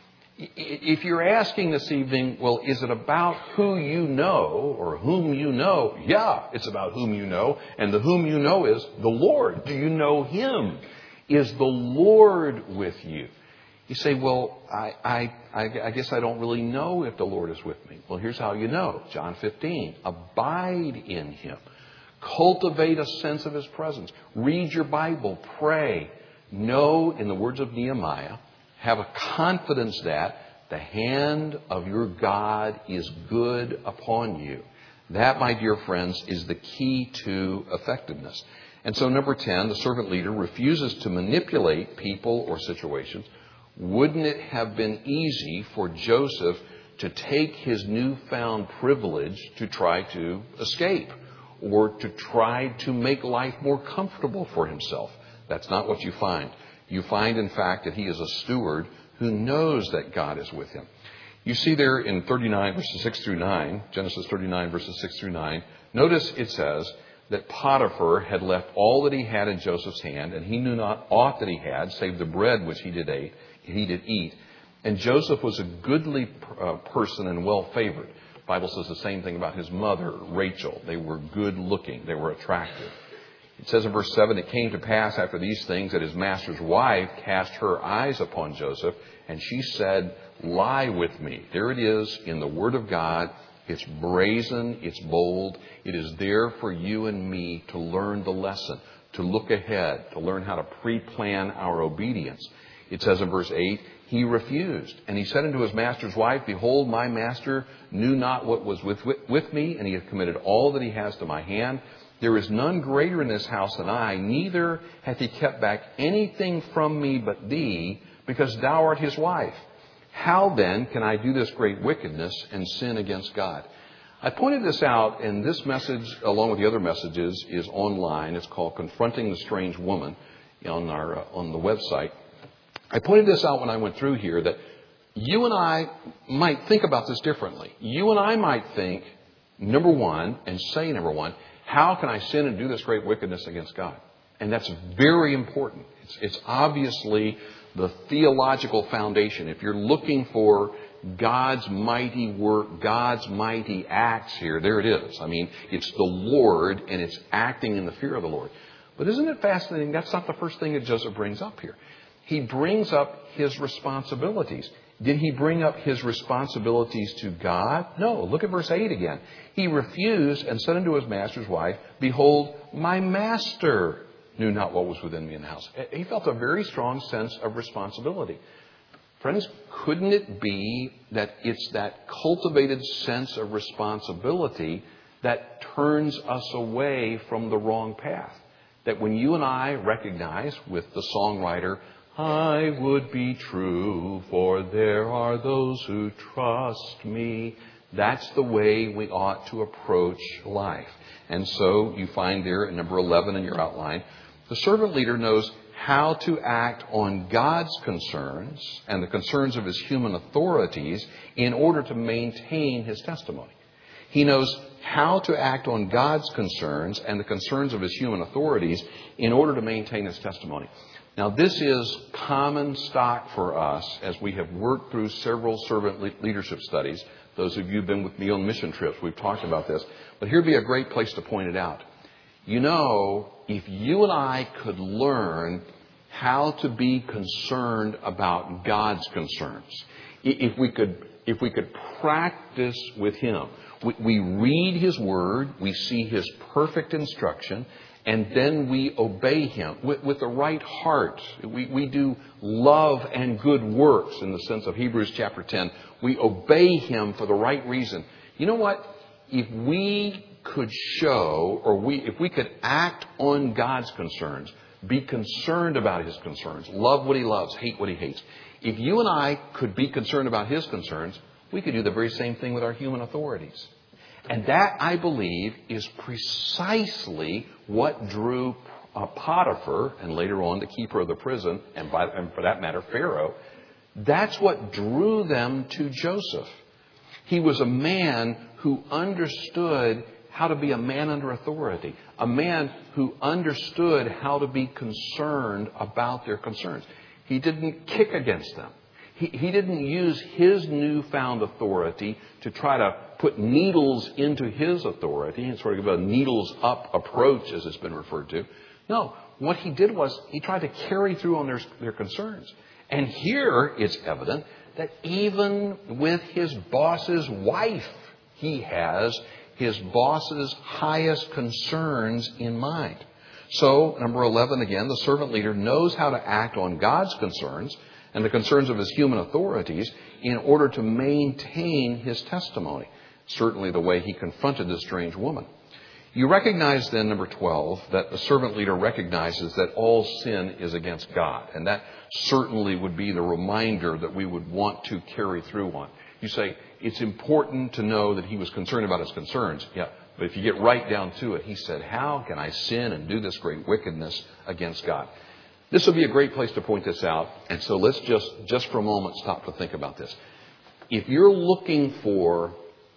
If you're asking this evening, well, is it about who you know or whom you know? Yeah, it's about whom you know. And the whom you know is the Lord. Do you know Him? Is the Lord with you? You say, well, I, I, I guess I don't really know if the Lord is with me. Well, here's how you know. John fifteen, abide in Him. Cultivate a sense of His presence. Read your Bible. Pray. Know, in the words of Nehemiah, have a confidence that the hand of your God is good upon you. That, my dear friends, is the key to effectiveness. And so, number ten, the servant leader refuses to manipulate people or situations. Wouldn't it have been easy for Joseph to take his newfound privilege to try to escape or to try to make life more comfortable for himself? That's not what you find. You find, in fact, that he is a steward who knows that God is with him. You see there in thirty-nine, verses six through nine, Genesis thirty-nine, verses six through nine, notice it says that Potiphar had left all that he had in Joseph's hand, and he knew not aught that he had, save the bread which he did eat. He did eat. And Joseph was a goodly uh, person and well favored. The Bible says the same thing about his mother, Rachel. They were good looking. They were attractive. It says in verse seven, it came to pass after these things that his master's wife cast her eyes upon Joseph, and she said, lie with me. There it is in the Word of God. It's brazen. It's bold. It is there for you and me to learn the lesson, to look ahead, to learn how to pre-plan our obedience. It says in verse eight, he refused. And he said unto his master's wife, behold, my master knew not what was with, with, with me, and he hath committed all that he has to my hand. There is none greater in this house than I, neither hath he kept back anything from me but thee, because thou art his wife. How then can I do this great wickedness and sin against God? I pointed this out, and this message, along with the other messages, is online. It's called Confronting the Strange Woman on our uh, on the website. I pointed this out when I went through here that you and I might think about this differently. You and I might think, number one, and say number one, how can I sin and do this great wickedness against God? And that's very important. It's, it's obviously the theological foundation. If you're looking for God's mighty work, God's mighty acts here, there it is. I mean, it's the Lord, and it's acting in the fear of the Lord. But isn't it fascinating? That's not the first thing that Joseph brings up here. He brings up his responsibilities. Did he bring up his responsibilities to God? No. Look at verse eight again. He refused and said unto his master's wife, behold, my master knew not what was within me in the house. He felt a very strong sense of responsibility. Friends, couldn't it be that it's that cultivated sense of responsibility that turns us away from the wrong path? That when you and I recognize with the songwriter, I would be true, for there are those who trust me. That's the way we ought to approach life. And so you find there in number eleven in your outline, the servant leader knows how to act on God's concerns and the concerns of his human authorities in order to maintain his testimony. He knows how to act on God's concerns and the concerns of his human authorities in order to maintain his testimony. Now, this is common stock for us as we have worked through several servant leadership studies. Those of you who have been with me on mission trips, we've talked about this. But here would be a great place to point it out. You know, if you and I could learn how to be concerned about God's concerns, if we could, if we could practice with Him, we, we read His Word, we see His perfect instruction, and then we obey Him with, with the right heart. We, we do love and good works in the sense of Hebrews chapter ten. We obey Him for the right reason. You know what? If we could show, or we, if we could act on God's concerns, be concerned about His concerns, love what He loves, hate what He hates. If you and I could be concerned about His concerns, we could do the very same thing with our human authorities. And that, I believe, is precisely what drew uh, Potiphar, and later on the keeper of the prison, and, by, and for that matter, Pharaoh. That's what drew them to Joseph. He was a man who understood how to be a man under authority, a man who understood how to be concerned about their concerns. He didn't kick against them. He, he didn't use his newfound authority to try to put needles into his authority and sort of give a needles up approach, as it's been referred to. No, what he did was he tried to carry through on their, their concerns. And here it's evident that even with his boss's wife, he has his boss's highest concerns in mind. So, number eleven again, the servant leader knows how to act on God's concerns and the concerns of his human authorities in order to maintain his testimony. Certainly the way he confronted this strange woman. You recognize then, number twelve, that the servant leader recognizes that all sin is against God. And that certainly would be the reminder that we would want to carry through on. You say, it's important to know that he was concerned about his concerns. Yeah, but if you get right down to it, he said, how can I sin and do this great wickedness against God? This would be a great place to point this out. And so let's just, just for a moment, stop to think about this. If you're looking for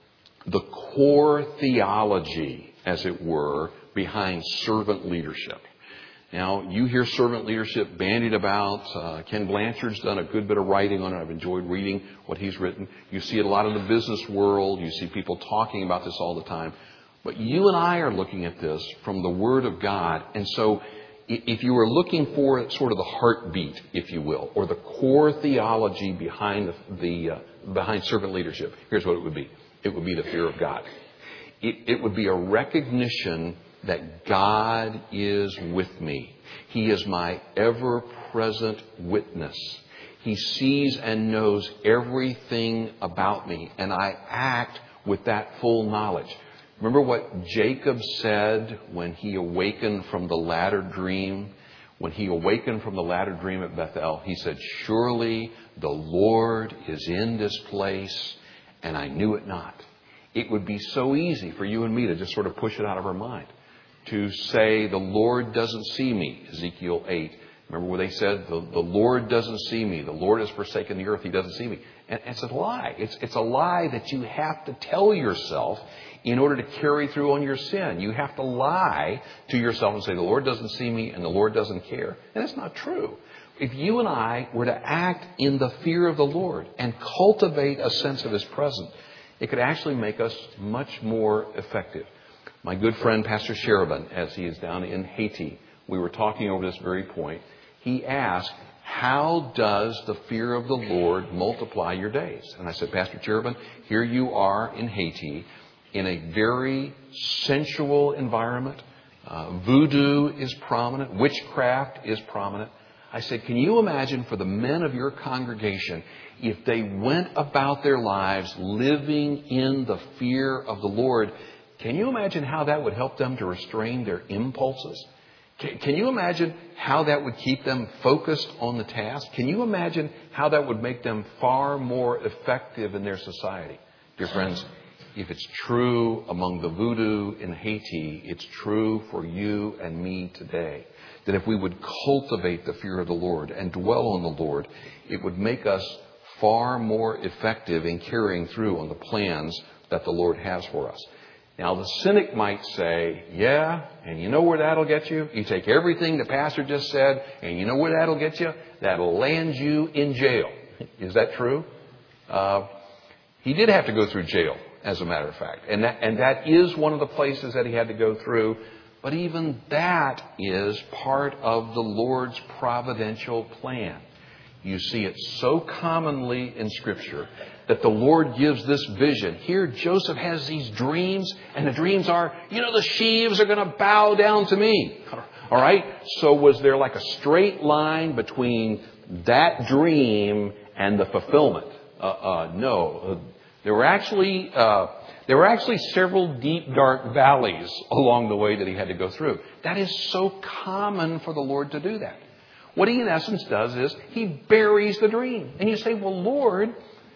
the core theology, as it were, behind servant leadership. Now, you hear servant leadership bandied about. Uh, Ken Blanchard's done a good bit of writing on it. I've enjoyed reading what he's written. You see it a lot in the business world. You see people talking about this all the time. But you and I are looking at this from the Word of God. And so if you were looking for sort of the heartbeat, if you will, or the core theology behind the, the uh, behind servant leadership, here's what it would be. It would be the fear of God. It, it would be a recognition that God is with me. He is my ever-present witness. He sees and knows everything about me, and I act with that full knowledge. Remember what Jacob said when he awakened from the latter dream? When he awakened from the latter dream at Bethel, he said, surely the Lord is in this place, and I knew it not. It would be so easy for you and me to just sort of push it out of our mind. To say, the Lord doesn't see me, Ezekiel eight. Remember where they said, the, the Lord doesn't see me. The Lord has forsaken the earth. He doesn't see me. And it's a lie. It's, it's a lie that you have to tell yourself in order to carry through on your sin. You have to lie to yourself and say, the Lord doesn't see me and the Lord doesn't care. And it's not true. If you and I were to act in the fear of the Lord and cultivate a sense of His presence, it could actually make us much more effective. My good friend, Pastor Sheridan, as he is down in Haiti, we were talking over this very point. He asked, how does the fear of the Lord multiply your days? And I said, Pastor Sheridan, here you are in Haiti in a very sensual environment. Uh, voodoo is prominent. Witchcraft is prominent. I said, can you imagine for the men of your congregation if they went about their lives living in the fear of the Lord? Can you imagine how that would help them to restrain their impulses? Can, can you imagine how that would keep them focused on the task? Can you imagine how that would make them far more effective in their society? Dear friends, if it's true among the voodoo in Haiti, it's true for you and me today. That if we would cultivate the fear of the Lord and dwell on the Lord, it would make us far more effective in carrying through on the plans that the Lord has for us. Now, the cynic might say, yeah, and you know where that'll get you? You take everything the pastor just said, and you know where that'll get you? That'll land you in jail. Is that true? Uh, he did have to go through jail, as a matter of fact. And that, and that is one of the places that he had to go through. But even that is part of the Lord's providential plan. You see it so commonly in Scripture that the Lord gives this vision. Here, Joseph has these dreams, and the dreams are, you know, the sheaves are going to bow down to me. All right? So was there like a straight line between that dream and the fulfillment? Uh, uh, no. There were actually uh, there were actually several deep, dark valleys along the way that he had to go through. That is so common for the Lord to do that. What he in essence does is he buries the dream. And you say, well, Lord,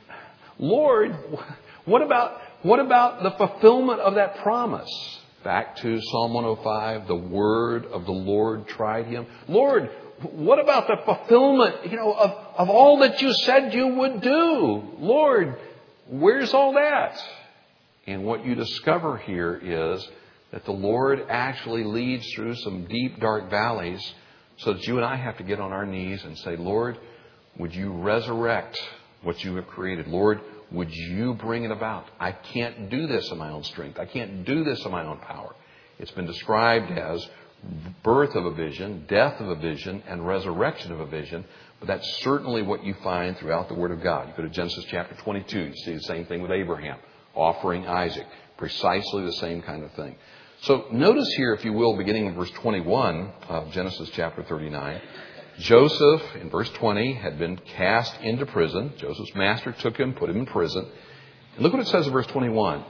Lord, what about, what about the fulfillment of that promise? Back to Psalm one oh five, the word of the Lord tried him. Lord, what about the fulfillment, you know, of, of all that you said you would do? Lord, where's all that? And what you discover here is that the Lord actually leads through some deep, dark valleys so that you and I have to get on our knees and say, Lord, would you resurrect what you have created? Lord, would you bring it about? I can't do this in my own strength. I can't do this in my own power. It's been described as birth of a vision, death of a vision, and resurrection of a vision. But that's certainly what you find throughout the Word of God. You go to Genesis chapter twenty-two. You see the same thing with Abraham, offering Isaac. Precisely the same kind of thing. So notice here, if you will, beginning in verse twenty-one of Genesis chapter thirty-nine, Joseph, in verse twenty, had been cast into prison. Joseph's master took him, put him in prison. And look what it says in verse twenty-one.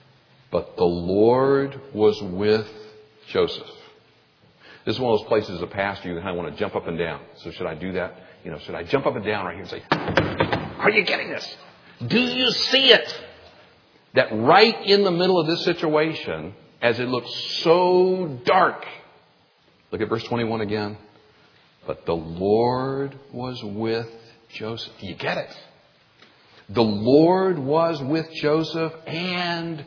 But the Lord was with Joseph. This is one of those places as a pastor you kind of want to jump up and down. So should I do that? You know, should I jump up and down right here and say, are you getting this? Do you see it? That right in the middle of this situation, as it looks so dark, look at verse twenty-one again. But the Lord was with Joseph. You get it? The Lord was with Joseph and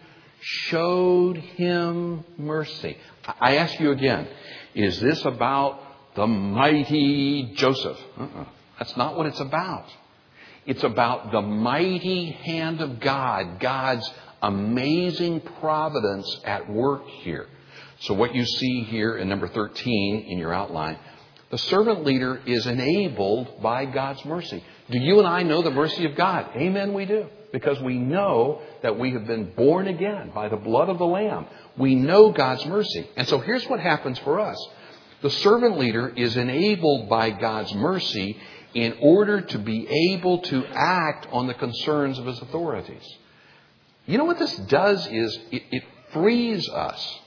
showed him mercy. I ask you again, is this about the mighty Joseph? Uh-uh. That's not what it's about. It's about the mighty hand of God, God's amazing providence at work here. So what you see here in number thirteen in your outline, the servant leader is enabled by God's mercy. Do you and I know the mercy of God? Amen, we do. Because we know that we have been born again by the blood of the Lamb. We know God's mercy. And so here's what happens for us. The servant leader is enabled by God's mercy in order to be able to act on the concerns of his authorities. You know what this does is it, it frees us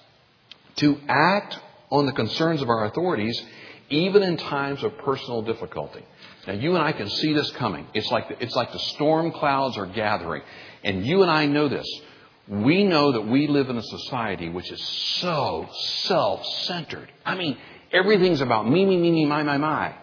to act on the concerns of our authorities even in times of personal difficulty. Now, you and I can see this coming. It's like the, it's like the storm clouds are gathering. And you and I know this. We know that we live in a society which is so self-centered. I mean, everything's about me, me, me, me, my, my, my.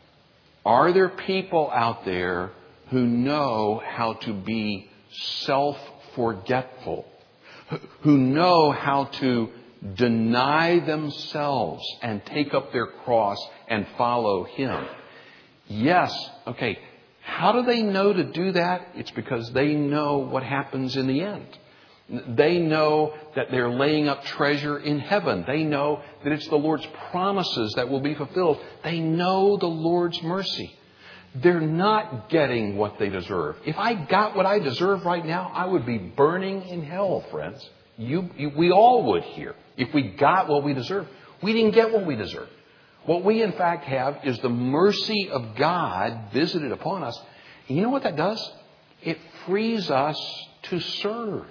Are there people out there who know how to be self-forgetful? Who know how to deny themselves and take up their cross and follow Him? Yes. Okay. How do they know to do that? It's because they know what happens in the end. They know that they're laying up treasure in heaven. They know that it's the Lord's promises that will be fulfilled. They know the Lord's mercy. They're not getting what they deserve. If I got what I deserve right now, I would be burning in hell, friends. You, you, we all would here. If we got what we deserve. We didn't get what we deserve. What we in fact have is the mercy of God visited upon us. And you know what that does? It frees us to serve.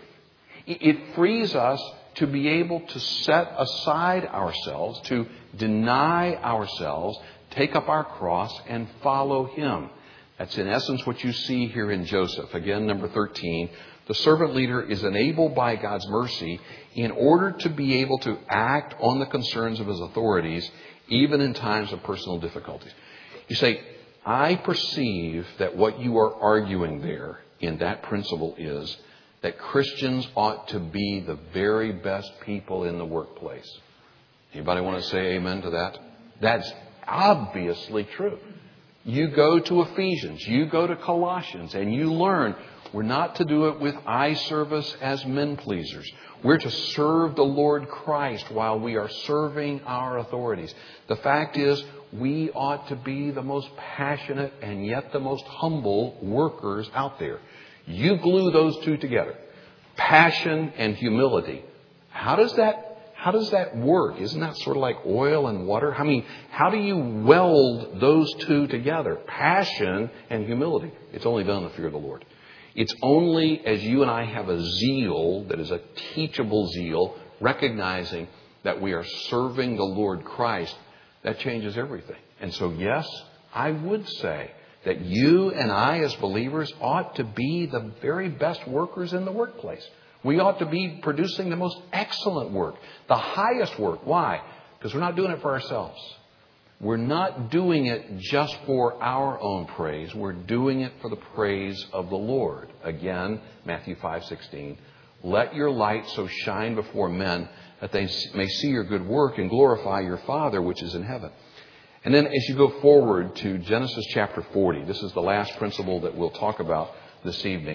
It frees us to be able to set aside ourselves, to deny ourselves, take up our cross, and follow Him. That's in essence what you see here in Joseph. Again, number thirteen. The servant leader is enabled by God's mercy in order to be able to act on the concerns of his authorities, even in times of personal difficulties. You say, I perceive that what you are arguing there in that principle is that Christians ought to be the very best people in the workplace. Anybody want to say amen to that? That's obviously true. You go to Ephesians, you go to Colossians, and you learn we're not to do it with eye service as men pleasers. We're to serve the Lord Christ while we are serving our authorities. The fact is, we ought to be the most passionate and yet the most humble workers out there. You glue those two together, passion and humility. How does that, how does that work? Isn't that sort of like oil and water? I mean, how do you weld those two together? Passion and humility. It's only done in the fear of the Lord. It's only as you and I have a zeal that is a teachable zeal, recognizing that we are serving the Lord Christ, that changes everything. And so, yes, I would say that you and I as believers ought to be the very best workers in the workplace. We ought to be producing the most excellent work, the highest work. Why? Because we're not doing it for ourselves. We're not doing it just for our own praise. We're doing it for the praise of the Lord. Again, Matthew five sixteen. Let your light so shine before men that they may see your good work and glorify your Father which is in heaven. And then as you go forward to Genesis chapter forty, this is the last principle that we'll talk about this evening.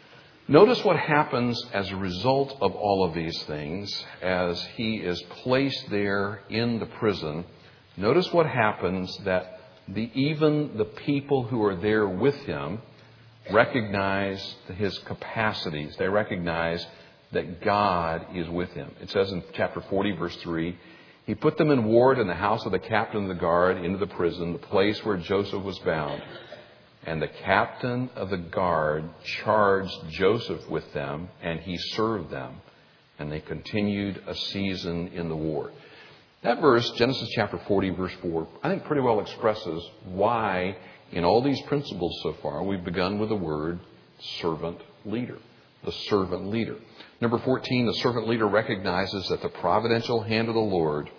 Notice what happens as a result of all of these things as he is placed there in the prison. Notice what happens that the, even the people who are there with him recognize his capacities. They recognize that God is with him. It says in chapter forty, verse three, he put them in ward in the house of the captain of the guard into the prison, the place where Joseph was bound. And the captain of the guard charged Joseph with them, and he served them. And they continued a season in the ward. That verse, Genesis chapter forty, verse four, I think pretty well expresses why in all these principles so far we've begun with the word servant leader. The servant leader. Number fourteen, the servant leader recognizes that the providential hand of the Lord,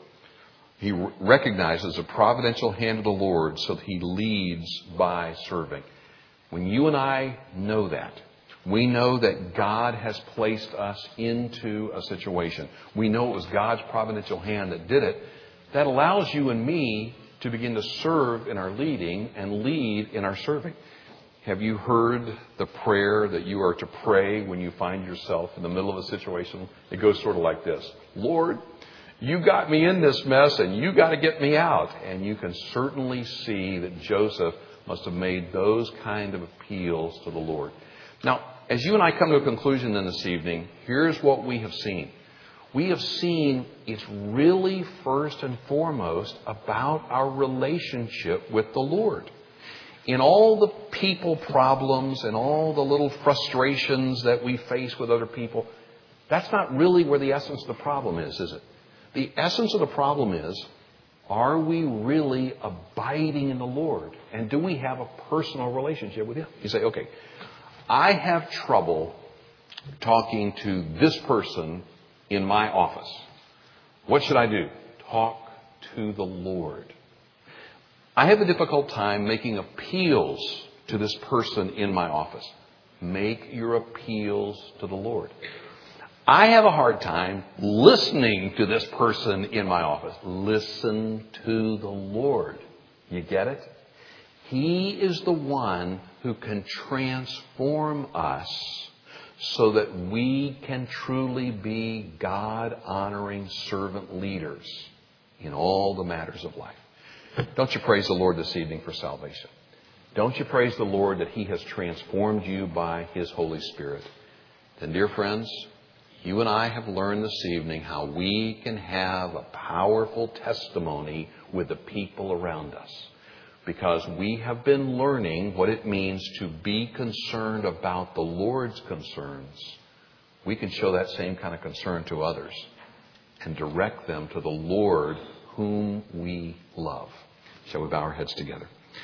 he recognizes the providential hand of the Lord so that he leads by serving. When you and I know that, we know that God has placed us into a situation. We know it was God's providential hand that did it. That allows you and me to begin to serve in our leading and lead in our serving. Have you heard the prayer that you are to pray when you find yourself in the middle of a situation? It goes sort of like this. Lord, you got me in this mess and you got to get me out. And you can certainly see that Joseph must have made those kind of appeals to the Lord. Now, as you and I come to a conclusion then this evening, here's what we have seen. We have seen it's really first and foremost about our relationship with the Lord. In all the people problems and all the little frustrations that we face with other people, that's not really where the essence of the problem is, is it? The essence of the problem is, are we really abiding in the Lord? And do we have a personal relationship with Him? You say, okay, I have trouble talking to this person in my office. What should I do? Talk to the Lord. I have a difficult time making appeals to this person in my office. Make your appeals to the Lord. I have a hard time listening to this person in my office. Listen to the Lord. You get it? He is the one who can transform us so that we can truly be God-honoring servant leaders in all the matters of life. Don't you praise the Lord this evening for salvation? Don't you praise the Lord that He has transformed you by His Holy Spirit? Then, dear friends, you and I have learned this evening how we can have a powerful testimony with the people around us. Because we have been learning what it means to be concerned about the Lord's concerns. We can show that same kind of concern to others and direct them to the Lord whom we love. Shall we bow our heads together?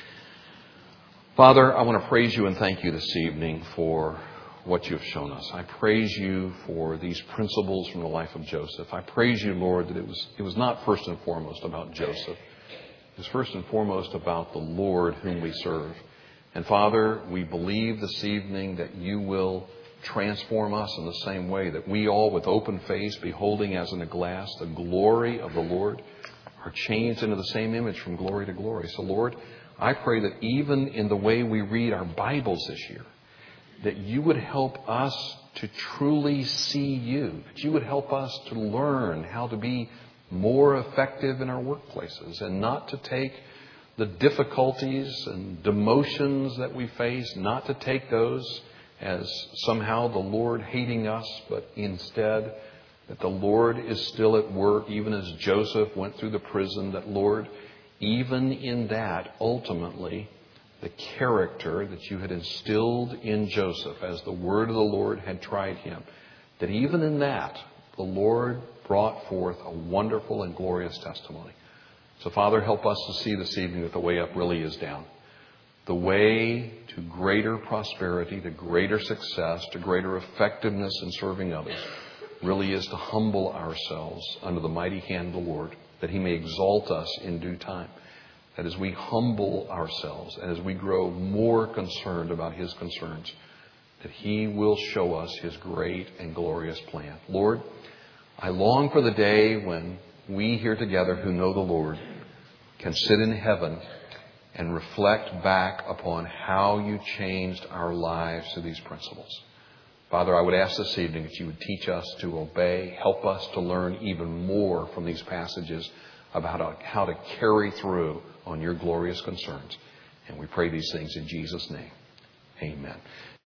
Father, I want to praise you and thank you this evening for what you've shown us. I praise you for these principles from the life of Joseph. I praise you, Lord, that it was, it was not first and foremost about Joseph. It was first and foremost about the Lord whom we serve. And Father, we believe this evening that you will transform us in the same way, that we all with open face, beholding as in a glass the glory of the Lord, are changed into the same image from glory to glory. So Lord, I pray that even in the way we read our Bibles this year, that you would help us to truly see you, that you would help us to learn how to be more effective in our workplaces and not to take the difficulties and demotions that we face, not to take those as somehow the Lord hating us, but instead that the Lord is still at work, even as Joseph went through the prison, that Lord, even in that, ultimately, the character that you had instilled in Joseph as the word of the Lord had tried him, that even in that, the Lord brought forth a wonderful and glorious testimony. So, Father, help us to see this evening that the way up really is down. The way to greater prosperity, to greater success, to greater effectiveness in serving others really is to humble ourselves under the mighty hand of the Lord, that He may exalt us in due time. That as we humble ourselves and as we grow more concerned about His concerns, that He will show us His great and glorious plan. Lord, I long for the day when we here together who know the Lord can sit in heaven and reflect back upon how you changed our lives through these principles. Father, I would ask this evening that you would teach us to obey, help us to learn even more from these passages about how to carry through on your glorious concerns. And we pray these things in Jesus' name. Amen.